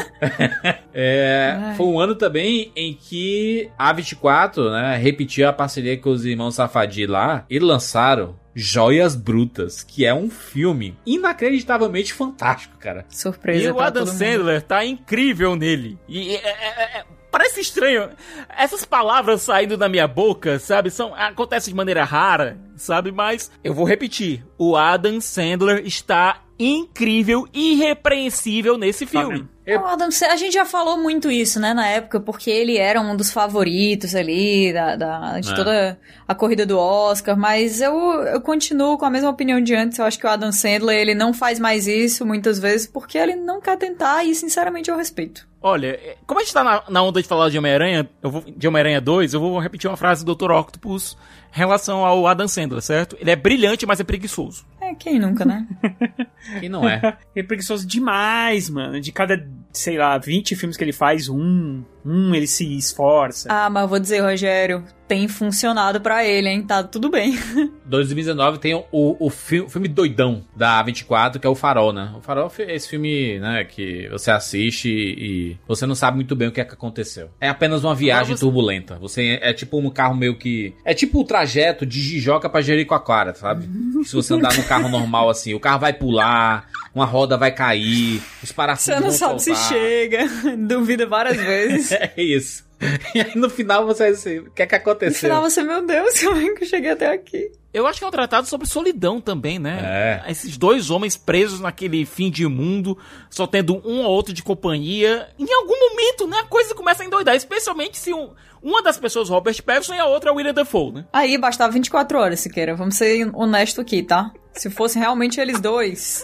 né? Foi um ano também em que a A24, né, repetiu a parceria com os irmãos Safdie lá e lançaram Joias Brutas, que é um filme inacreditavelmente fantástico, cara. Surpresa. E o Adam Sandler tá incrível nele. E parece estranho. Essas palavras saindo da minha boca, sabe? Acontece de maneira rara, sabe? Mas eu vou repetir. O Adam Sandler está incrível, irrepreensível nesse filme. A gente já falou muito isso, né, na época, porque ele era um dos favoritos ali de toda a corrida do Oscar, mas eu continuo com a mesma opinião de antes. Eu acho que o Adam Sandler, ele não faz mais isso muitas vezes porque ele não quer tentar e, sinceramente, eu respeito. Olha, como a gente tá na onda de falar de Homem-Aranha, de Homem-Aranha 2, eu vou repetir uma frase do Dr. Octopus em relação ao Adam Sandler, certo? Ele é brilhante, mas é preguiçoso. Quem nunca, né? Quem não é? Ele é preguiçoso demais, mano. De cada, sei lá, 20 filmes que ele faz, ele se esforça. Mas eu vou dizer, Rogério, tem funcionado pra ele, hein? Tá tudo bem. 2019 tem o filme doidão da A24, que é o Farol, né? O Farol é esse filme, né, que você assiste e você não sabe muito bem o que é que aconteceu. É apenas uma viagem turbulenta. Você é tipo um carro meio que... É tipo o trajeto de Jijoca pra Jericoacoara, sabe? Se você andar no carro normal assim, o carro vai pular, uma roda vai cair, os parafusos vão soltar. Você não sabe se chega, duvida várias vezes. É isso. E aí no final você vai assim, o que é que aconteceu? No final você, meu Deus, como é que eu cheguei até aqui? Eu acho que é um tratado sobre solidão também, né? Esses dois homens presos naquele fim de mundo, só tendo um ou outro de companhia. Em algum momento, né, a coisa começa a endoidar, especialmente se uma das pessoas é Robert Pattinson e a outra é William Dafoe, né? Aí bastava 24 horas, Siqueira. Vamos ser honestos aqui, tá? Se fosse realmente eles dois...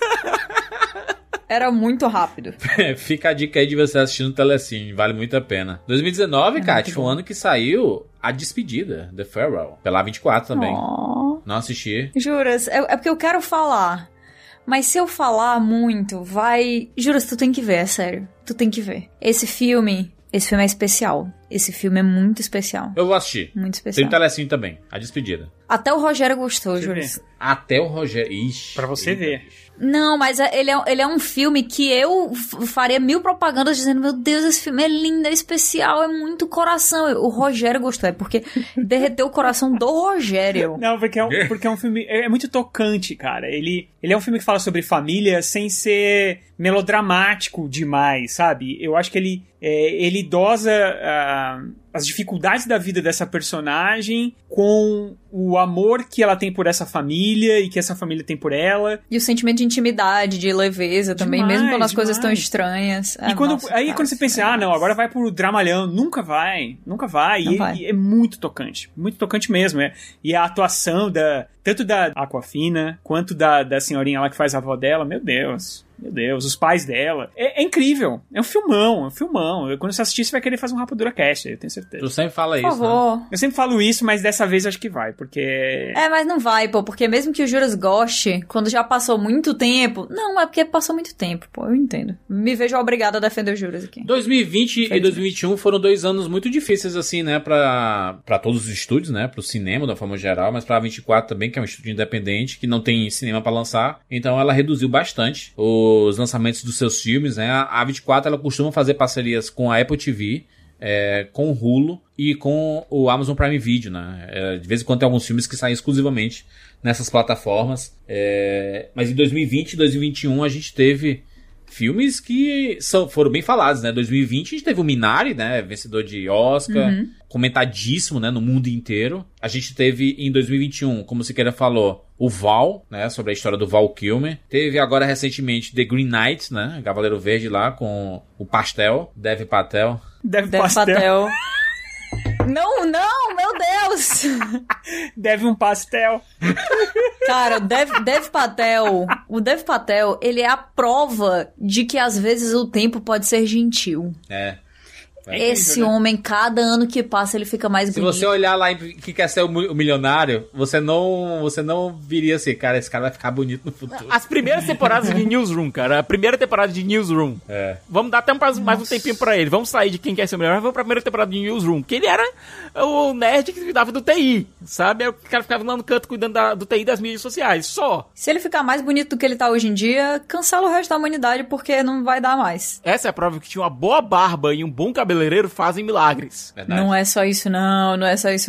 Era muito rápido. Fica a dica aí de você assistir no Telecine, vale muito a pena. 2019, Kat, foi um ano que saiu A Despedida, The Farewell, pela A24 também. Não assisti. Juras, é porque eu quero falar. Mas se eu falar muito, vai... Juras, tu tem que ver, é sério. Tu tem que ver. Esse filme é especial. Esse filme é muito especial. Eu vou assistir. Muito Tem especial. um telecinho também. A Despedida. Até o Rogério gostou, Júlio. Até o Rogério... Ixi. Pra você ver. Não, mas ele é um filme que eu faria 1000 propagandas dizendo, meu Deus, esse filme é lindo, é especial, é muito coração. O Rogério gostou, é porque derreteu o coração do Rogério. Não, porque é um filme... É muito tocante, cara. Ele é um filme que fala sobre família sem ser melodramático demais, sabe? Eu acho que ele dosa as dificuldades da vida dessa personagem com o amor que ela tem por essa família e que essa família tem por ela. E o sentimento de intimidade, de leveza também, Demais, mesmo quando as coisas estão demais. estranhas. E quando você pensa, não, agora vai pro dramalhão, nunca vai. Não E vai. é muito tocante mesmo. E a atuação tanto da Aquafina, quanto da senhorinha lá que faz a avó dela, meu Deus, os pais dela. É incrível. É um filmão. Quando você assistir, você vai querer fazer um Rapadura Cast, eu tenho certeza. Tu sempre fala Por isso, né? favor. Eu sempre falo isso, mas dessa vez acho que vai, porque... Mas não vai, pô, porque mesmo que o Juras goste, quando já passou muito tempo... Não, é porque passou muito tempo, pô, eu entendo. Me vejo obrigada a defender o Juras aqui. 2020 e 2021 foram 2 anos muito difíceis, assim, né, pra todos os estúdios, né, pro cinema, da forma geral, mas pra 24 também, que é um estúdio independente, que não tem cinema pra lançar, então ela reduziu bastante os lançamentos dos seus filmes, né. A 24, ela costuma fazer parcerias com a Apple TV, com o Hulu e com o Amazon Prime Video, né? De vez em quando tem alguns filmes que saem exclusivamente nessas plataformas, mas em 2020 e 2021 a gente teve filmes que foram bem falados, né? 2020 a gente teve o Minari, né? Vencedor de Oscar, comentadíssimo, né? No mundo inteiro. A gente teve em 2021, como o Siqueira falou, o Val, né? Sobre a história do Val Kilmer. Teve agora recentemente The Green Knight, né? Cavaleiro Verde lá com o Pastel, Dev Patel. Dev Patel. Não, meu Deus! Deve um pastel. Cara, o Dev Patel, ele é a prova de que às vezes o tempo pode ser gentil. Esse homem, cada ano que passa, ele fica mais bonito. Se você olhar lá em que quer ser o milionário, você não viria assim, cara, esse cara vai ficar bonito no futuro. As primeiras temporadas de Newsroom, cara. A primeira temporada de Newsroom. Vamos dar até mais um tempinho pra ele. Vamos sair de quem quer ser o melhor. Vamos pra primeira temporada de Newsroom. Que ele era o nerd que cuidava do TI, sabe? Aí o cara ficava lá no canto cuidando do TI das mídias sociais. Só. Se ele ficar mais bonito do que ele tá hoje em dia, cancela o resto da humanidade porque não vai dar mais. Essa é a prova que tinha uma boa barba e um bom cabeleireiro fazem milagres. Verdade. Não é só isso não.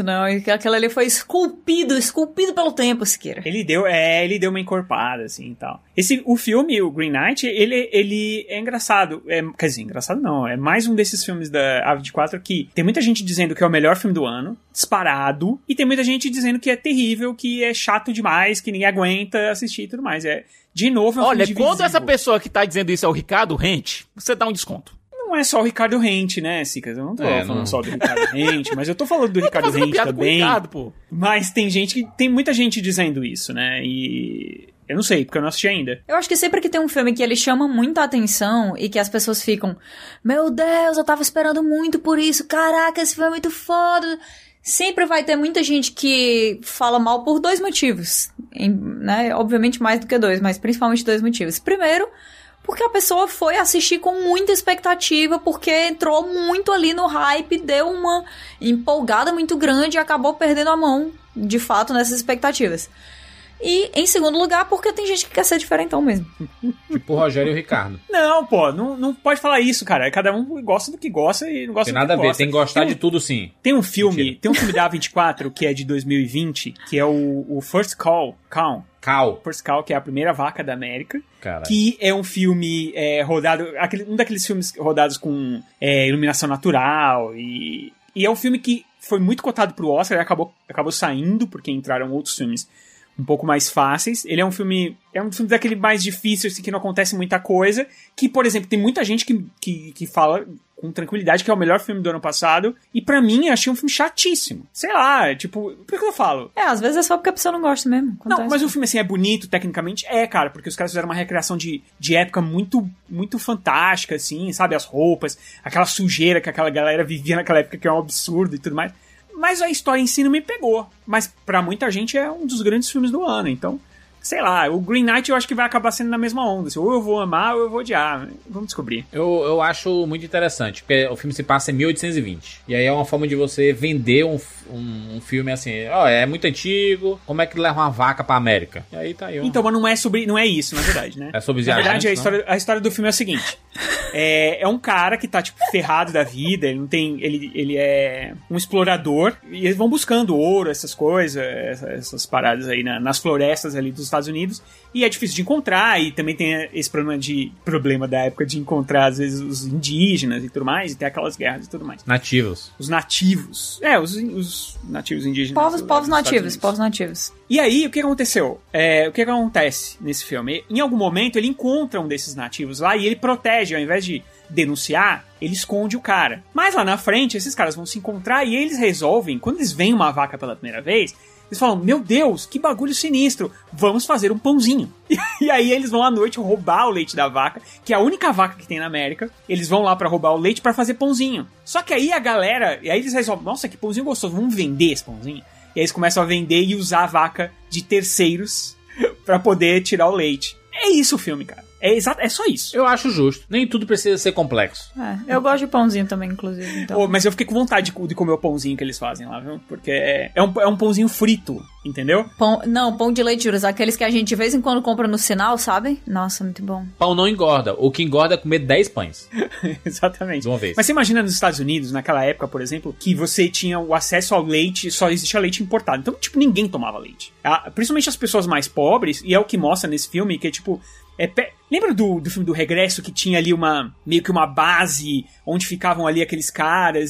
E aquela ali foi esculpido pelo tempo, Siqueira. Ele deu uma encorpada, assim, e tal. O filme, o Green Knight, ele é engraçado. Quer dizer, engraçado não. É mais um desses filmes da A24 que tem muita gente dizendo que é o melhor filme do ano, disparado, e tem muita gente dizendo que é terrível, que é chato demais, que ninguém aguenta assistir e tudo mais. De novo, é um Olha, filme quando divisível. essa pessoa que tá dizendo isso é o Ricardo Rente, você dá um desconto. Não é só o Ricardo Rente, né, Sicas? Eu não tô falando só do Ricardo Rente, mas eu tô falando do Ricardo fazendo Rente piada com o também. Ricardo, pô. Mas tem muita gente dizendo isso, né? E eu não sei, porque eu não assisti ainda. Eu acho que sempre que tem um filme que ele chama muita atenção e que as pessoas ficam, meu Deus, eu tava esperando muito por isso, caraca, esse filme é muito foda. Sempre vai ter muita gente que fala mal por 2 motivos, né? Obviamente mais do que 2, mas principalmente 2 motivos. Primeiro, porque a pessoa foi assistir com muita expectativa, porque entrou muito ali no hype, deu uma empolgada muito grande e acabou perdendo a mão, de fato, nessas expectativas. E, em segundo lugar, porque tem gente que quer ser diferentão mesmo. Tipo o Rogério e o Ricardo. Não, pô, não pode falar isso, cara. Cada um gosta do que gosta e não gosta Tem do que nada a ver, gosta. tem que gostar de tudo, sim. Tem um filme Mentira. da A24 que é de 2020, que é o First Call, First Call, que é a primeira vaca da América. Caralho. Que é um filme rodado... um daqueles filmes rodados com iluminação natural. E é um filme que foi muito cotado pro Oscar e acabou saindo, porque entraram outros filmes um pouco mais fáceis. Ele é um filme daquele mais difícil, assim, que não acontece muita coisa. Que, por exemplo, tem muita gente que fala com tranquilidade que é o melhor filme do ano passado. E pra mim, eu achei um filme chatíssimo. Sei lá, tipo... Por que eu falo? Às vezes é só porque a pessoa não gosta mesmo. Acontece. Não, mas o filme, assim, é bonito tecnicamente? Cara, porque os caras fizeram uma recriação de época muito, muito fantástica, assim, sabe? As roupas, aquela sujeira que aquela galera vivia naquela época, que é um absurdo e tudo mais. Mas a história em si não me pegou. Mas pra muita gente é um dos grandes filmes do ano, então sei lá, o Green Knight eu acho que vai acabar sendo na mesma onda. Assim, ou eu vou amar ou eu vou odiar. Vamos descobrir. Eu acho muito interessante, porque o filme se passa em 1820. E aí é uma forma de você vender um filme assim, é muito antigo, como é que leva uma vaca pra América? E aí tá aí. Então, mas não é isso, na verdade, né? É sobre na verdade, viajantes, a história do filme é a seguinte. É um cara que tá, tipo, ferrado da vida, ele não tem... Ele é um explorador, e eles vão buscando ouro, essas coisas, essas paradas aí nas florestas ali dos Estados Unidos, e é difícil de encontrar, e também tem esse problema da época de encontrar, às vezes, os indígenas e tudo mais, e tem aquelas guerras e tudo mais. Nativos. Os nativos. Os nativos indígenas. Povos nativos. E aí, o que aconteceu? O que acontece nesse filme? Em algum momento, ele encontra um desses nativos lá e ele protege, ao invés de denunciar, ele esconde o cara. Mas lá na frente, esses caras vão se encontrar e eles resolvem, quando eles veem uma vaca pela primeira vez, eles falam, meu Deus, que bagulho sinistro, vamos fazer um pãozinho. E aí eles vão à noite roubar o leite da vaca, que é a única vaca que tem na América. Eles vão lá pra roubar o leite pra fazer pãozinho. Só que aí a galera, e aí eles resolvem, nossa, que pãozinho gostoso, vamos vender esse pãozinho. E aí eles começam a vender e usar a vaca de terceiros pra poder tirar o leite. É isso o filme, cara. É só isso. Eu acho justo. Nem tudo precisa ser complexo. Eu gosto de pãozinho também, inclusive. Então. Mas eu fiquei com vontade de comer o pãozinho que eles fazem lá, viu? Porque é um pãozinho frito, entendeu? Pão de leituras. Aqueles que a gente de vez em quando compra no sinal, sabe? Nossa, muito bom. Pão não engorda. O que engorda é comer 10 pães. Exatamente. De uma vez. Mas você imagina nos Estados Unidos, naquela época, por exemplo, que você tinha o acesso ao leite, só existia leite importado. Então, tipo, ninguém tomava leite. Principalmente as pessoas mais pobres, e é o que mostra nesse filme, que é tipo... Lembra do filme do Regresso, que tinha ali meio que uma base onde ficavam ali aqueles caras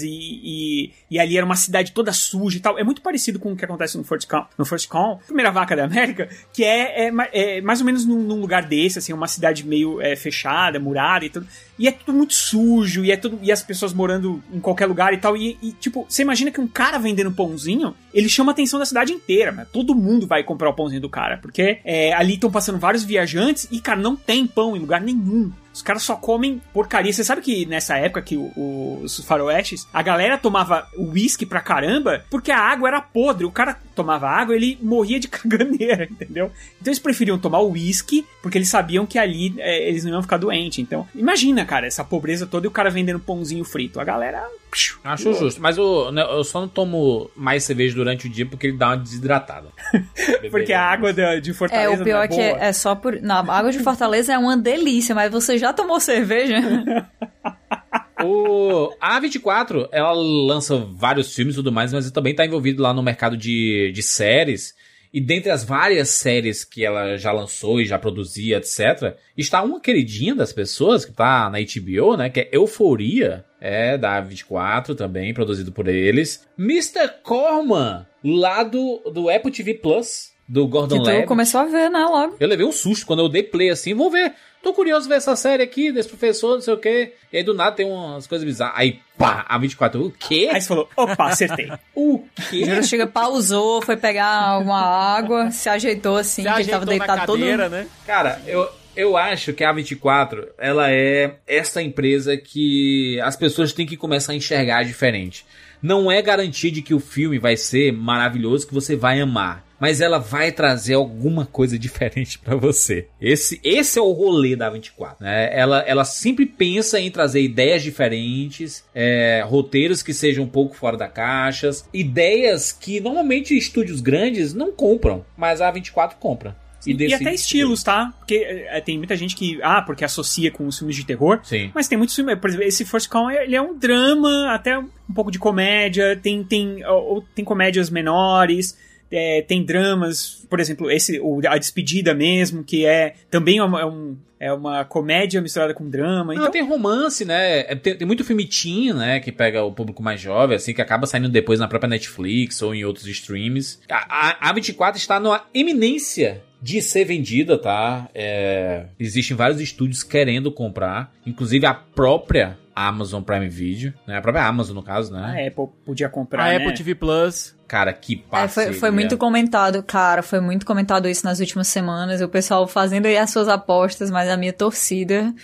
e ali era uma cidade toda suja e tal? É muito parecido com o que acontece no First Call, Primeira Vaca da América, que é mais ou menos num lugar desse, assim, uma cidade meio fechada, murada e tudo. E é tudo muito sujo, e as pessoas morando em qualquer lugar e tal. E tipo, você imagina que um cara vendendo pãozinho, ele chama a atenção da cidade inteira, né? Todo mundo vai comprar o pãozinho do cara, porque ali estão passando vários viajantes e, cara, não tem pão em lugar nenhum. Os caras só comem porcaria. Você sabe que nessa época que os faroestes, a galera tomava uísque pra caramba porque a água era podre. O cara tomava água e ele morria de caganeira, entendeu? Então eles preferiam tomar uísque porque eles sabiam que ali eles não iam ficar doentes. Então, imagina, cara, essa pobreza toda e o cara vendendo pãozinho frito. A galera... Acho justo, mas eu só não tomo mais cerveja durante o dia porque ele dá uma desidratada. Porque a água de Fortaleza o pior não é que é só por... Não, a água de Fortaleza é uma delícia, mas você já tomou cerveja? A A24, ela lança vários filmes e tudo mais, mas também tá envolvido lá no mercado de séries. E dentre as várias séries que ela já lançou e já produzia, etc., está uma queridinha das pessoas, que tá na HBO, né? Que é Euforia, da A24 também, produzido por eles. Mr. Corman, lá do Apple TV Plus, do Gordon Levitt. Que tu começou a ver, né, logo. Eu levei um susto quando eu dei play assim, vou ver. Tô curioso ver essa série aqui, desse professor, não sei o quê. E aí do nada tem umas coisas bizarras. Aí, pá, A24, o quê? Aí você falou, opa, acertei. O quê? Júlio chega, pausou, foi pegar uma água, se ajeitou assim, que ele tava deitado todo... né? Cara, eu acho que a A24, ela é essa empresa que as pessoas têm que começar a enxergar diferente. Não é garantia de que o filme vai ser maravilhoso, que você vai amar. Mas ela vai trazer alguma coisa diferente pra você. Esse é o rolê da A24, né? Ela sempre pensa em trazer ideias diferentes, roteiros que sejam um pouco fora da caixa, ideias que normalmente estúdios grandes não compram, mas a A24 compra. E até estilos, tá? Porque tem muita gente que... porque associa com os filmes de terror. Sim. Mas tem muitos filmes... Por exemplo, esse First Call, ele é um drama, até um pouco de comédia. Tem comédias menores... tem dramas, por exemplo, A Despedida mesmo, que também é uma comédia misturada com drama. Então... tem romance, né? Tem muito filme teen, né? Que pega o público mais jovem, assim, que acaba saindo depois na própria Netflix ou em outros streams. A A24 está numa eminência de ser vendida, tá? Existem vários estúdios querendo comprar, inclusive a própria Amazon Prime Video, né? A própria Amazon, no caso, né? A Apple podia comprar, a né? Apple TV Plus. Cara, que parceria. Foi muito comentado, cara. Foi muito comentado isso nas últimas semanas. O pessoal fazendo aí as suas apostas, mas a minha torcida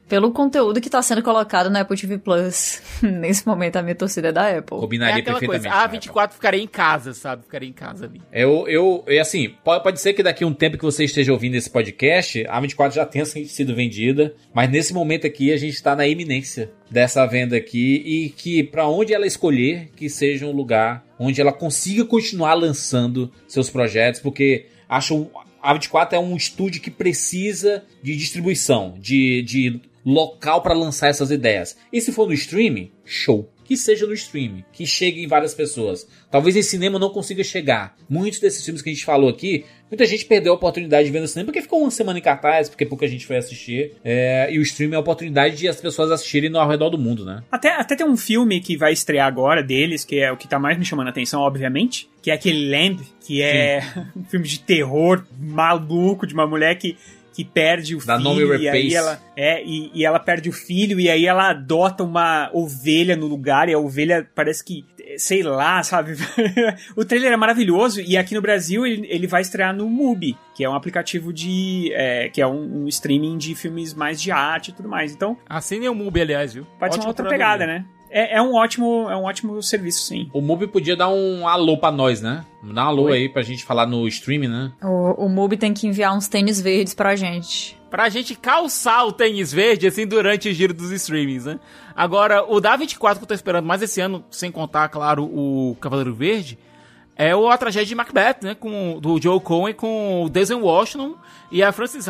Pelo conteúdo que tá sendo colocado na Apple TV Plus. Nesse momento, a minha torcida é da Apple. Combinaria perfeitamente. A 24 ficaria em casa, sabe? Ficaria em casa ali. Assim, pode ser que daqui a um tempo que você esteja ouvindo esse podcast, a 24 já tenha sido vendida, mas nesse momento aqui a gente tá na iminência dessa venda aqui e que pra onde ela escolher, que seja um lugar onde ela consiga continuar lançando seus projetos, porque acho a 24 é um estúdio que precisa de distribuição, de local para lançar essas ideias. E se for no streaming, show. Que seja no streaming, que chegue em várias pessoas. Talvez em cinema não consiga chegar. Muitos desses filmes que a gente falou aqui, muita gente perdeu a oportunidade de ver no cinema porque ficou uma semana em cartaz, porque pouca gente foi assistir. E o streaming é a oportunidade de as pessoas assistirem ao redor do mundo, né? Até tem um filme que vai estrear agora deles, que é o que tá mais me chamando a atenção, obviamente, que é aquele Lamb, que é um filme de terror maluco de uma mulher que perde o filho, e aí ela perde o filho, e aí ela adota uma ovelha no lugar, e a ovelha parece que, sei lá, sabe? O trailer é maravilhoso, e aqui no Brasil ele vai estrear no Mubi, que é um aplicativo que é um streaming de filmes mais de arte e tudo mais. Então, assinem o Mubi, aliás, viu? Pode ser uma outra pegada, né? É um ótimo serviço, sim. O Mubi podia dar um alô pra nós, né? Dá um alô aí pra gente falar no streaming, né? O Mubi tem que enviar uns tênis verdes pra gente. Pra gente calçar o tênis verde, assim, durante o giro dos streamings, né? Agora, o da 24 que eu tô esperando mais esse ano, sem contar, claro, o Cavaleiro Verde, é a tragédia de Macbeth, né? Do Joe Coen com o Denzel Washington e a Frances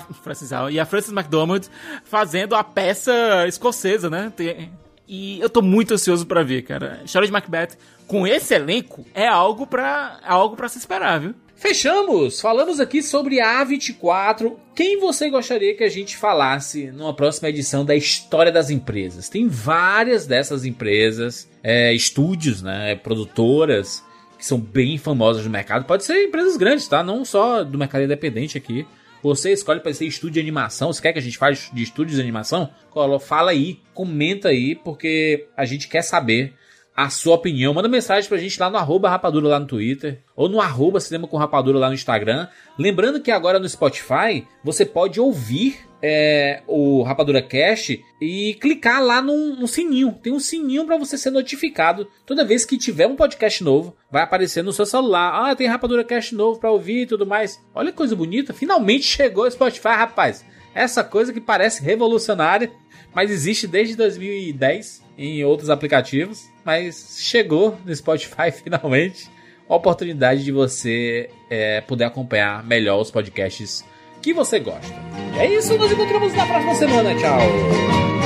McDormand fazendo a peça escocesa, né? E eu tô muito ansioso pra ver, cara. A história de Macbeth com esse elenco é algo pra se esperar, viu? Fechamos! Falamos aqui sobre a A24. Quem você gostaria que a gente falasse numa próxima edição da História das Empresas? Tem várias dessas empresas, estúdios, né, produtoras, que são bem famosas no mercado. Pode ser empresas grandes, tá? Não só do mercado independente aqui. Você escolhe para ser estúdio de animação. Você quer que a gente fale de estúdios de animação? Fala aí, comenta aí, porque a gente quer saber a sua opinião. Manda mensagem pra gente lá no @rapadura lá no Twitter, ou no @cinema com rapadura lá no Instagram. Lembrando que agora no Spotify você pode ouvir o Rapadura Cast e clicar lá no sininho. Tem um sininho pra você ser notificado toda vez que tiver um podcast novo. Vai aparecer no seu celular. Tem Rapadura Cast novo pra ouvir e tudo mais. Olha que coisa bonita. Finalmente chegou o Spotify, rapaz. Essa coisa que parece revolucionária, mas existe desde 2010 em outros aplicativos. Mas chegou no Spotify finalmente a oportunidade de você poder acompanhar melhor os podcasts que você gosta. E é isso, nos encontramos na próxima semana. Tchau!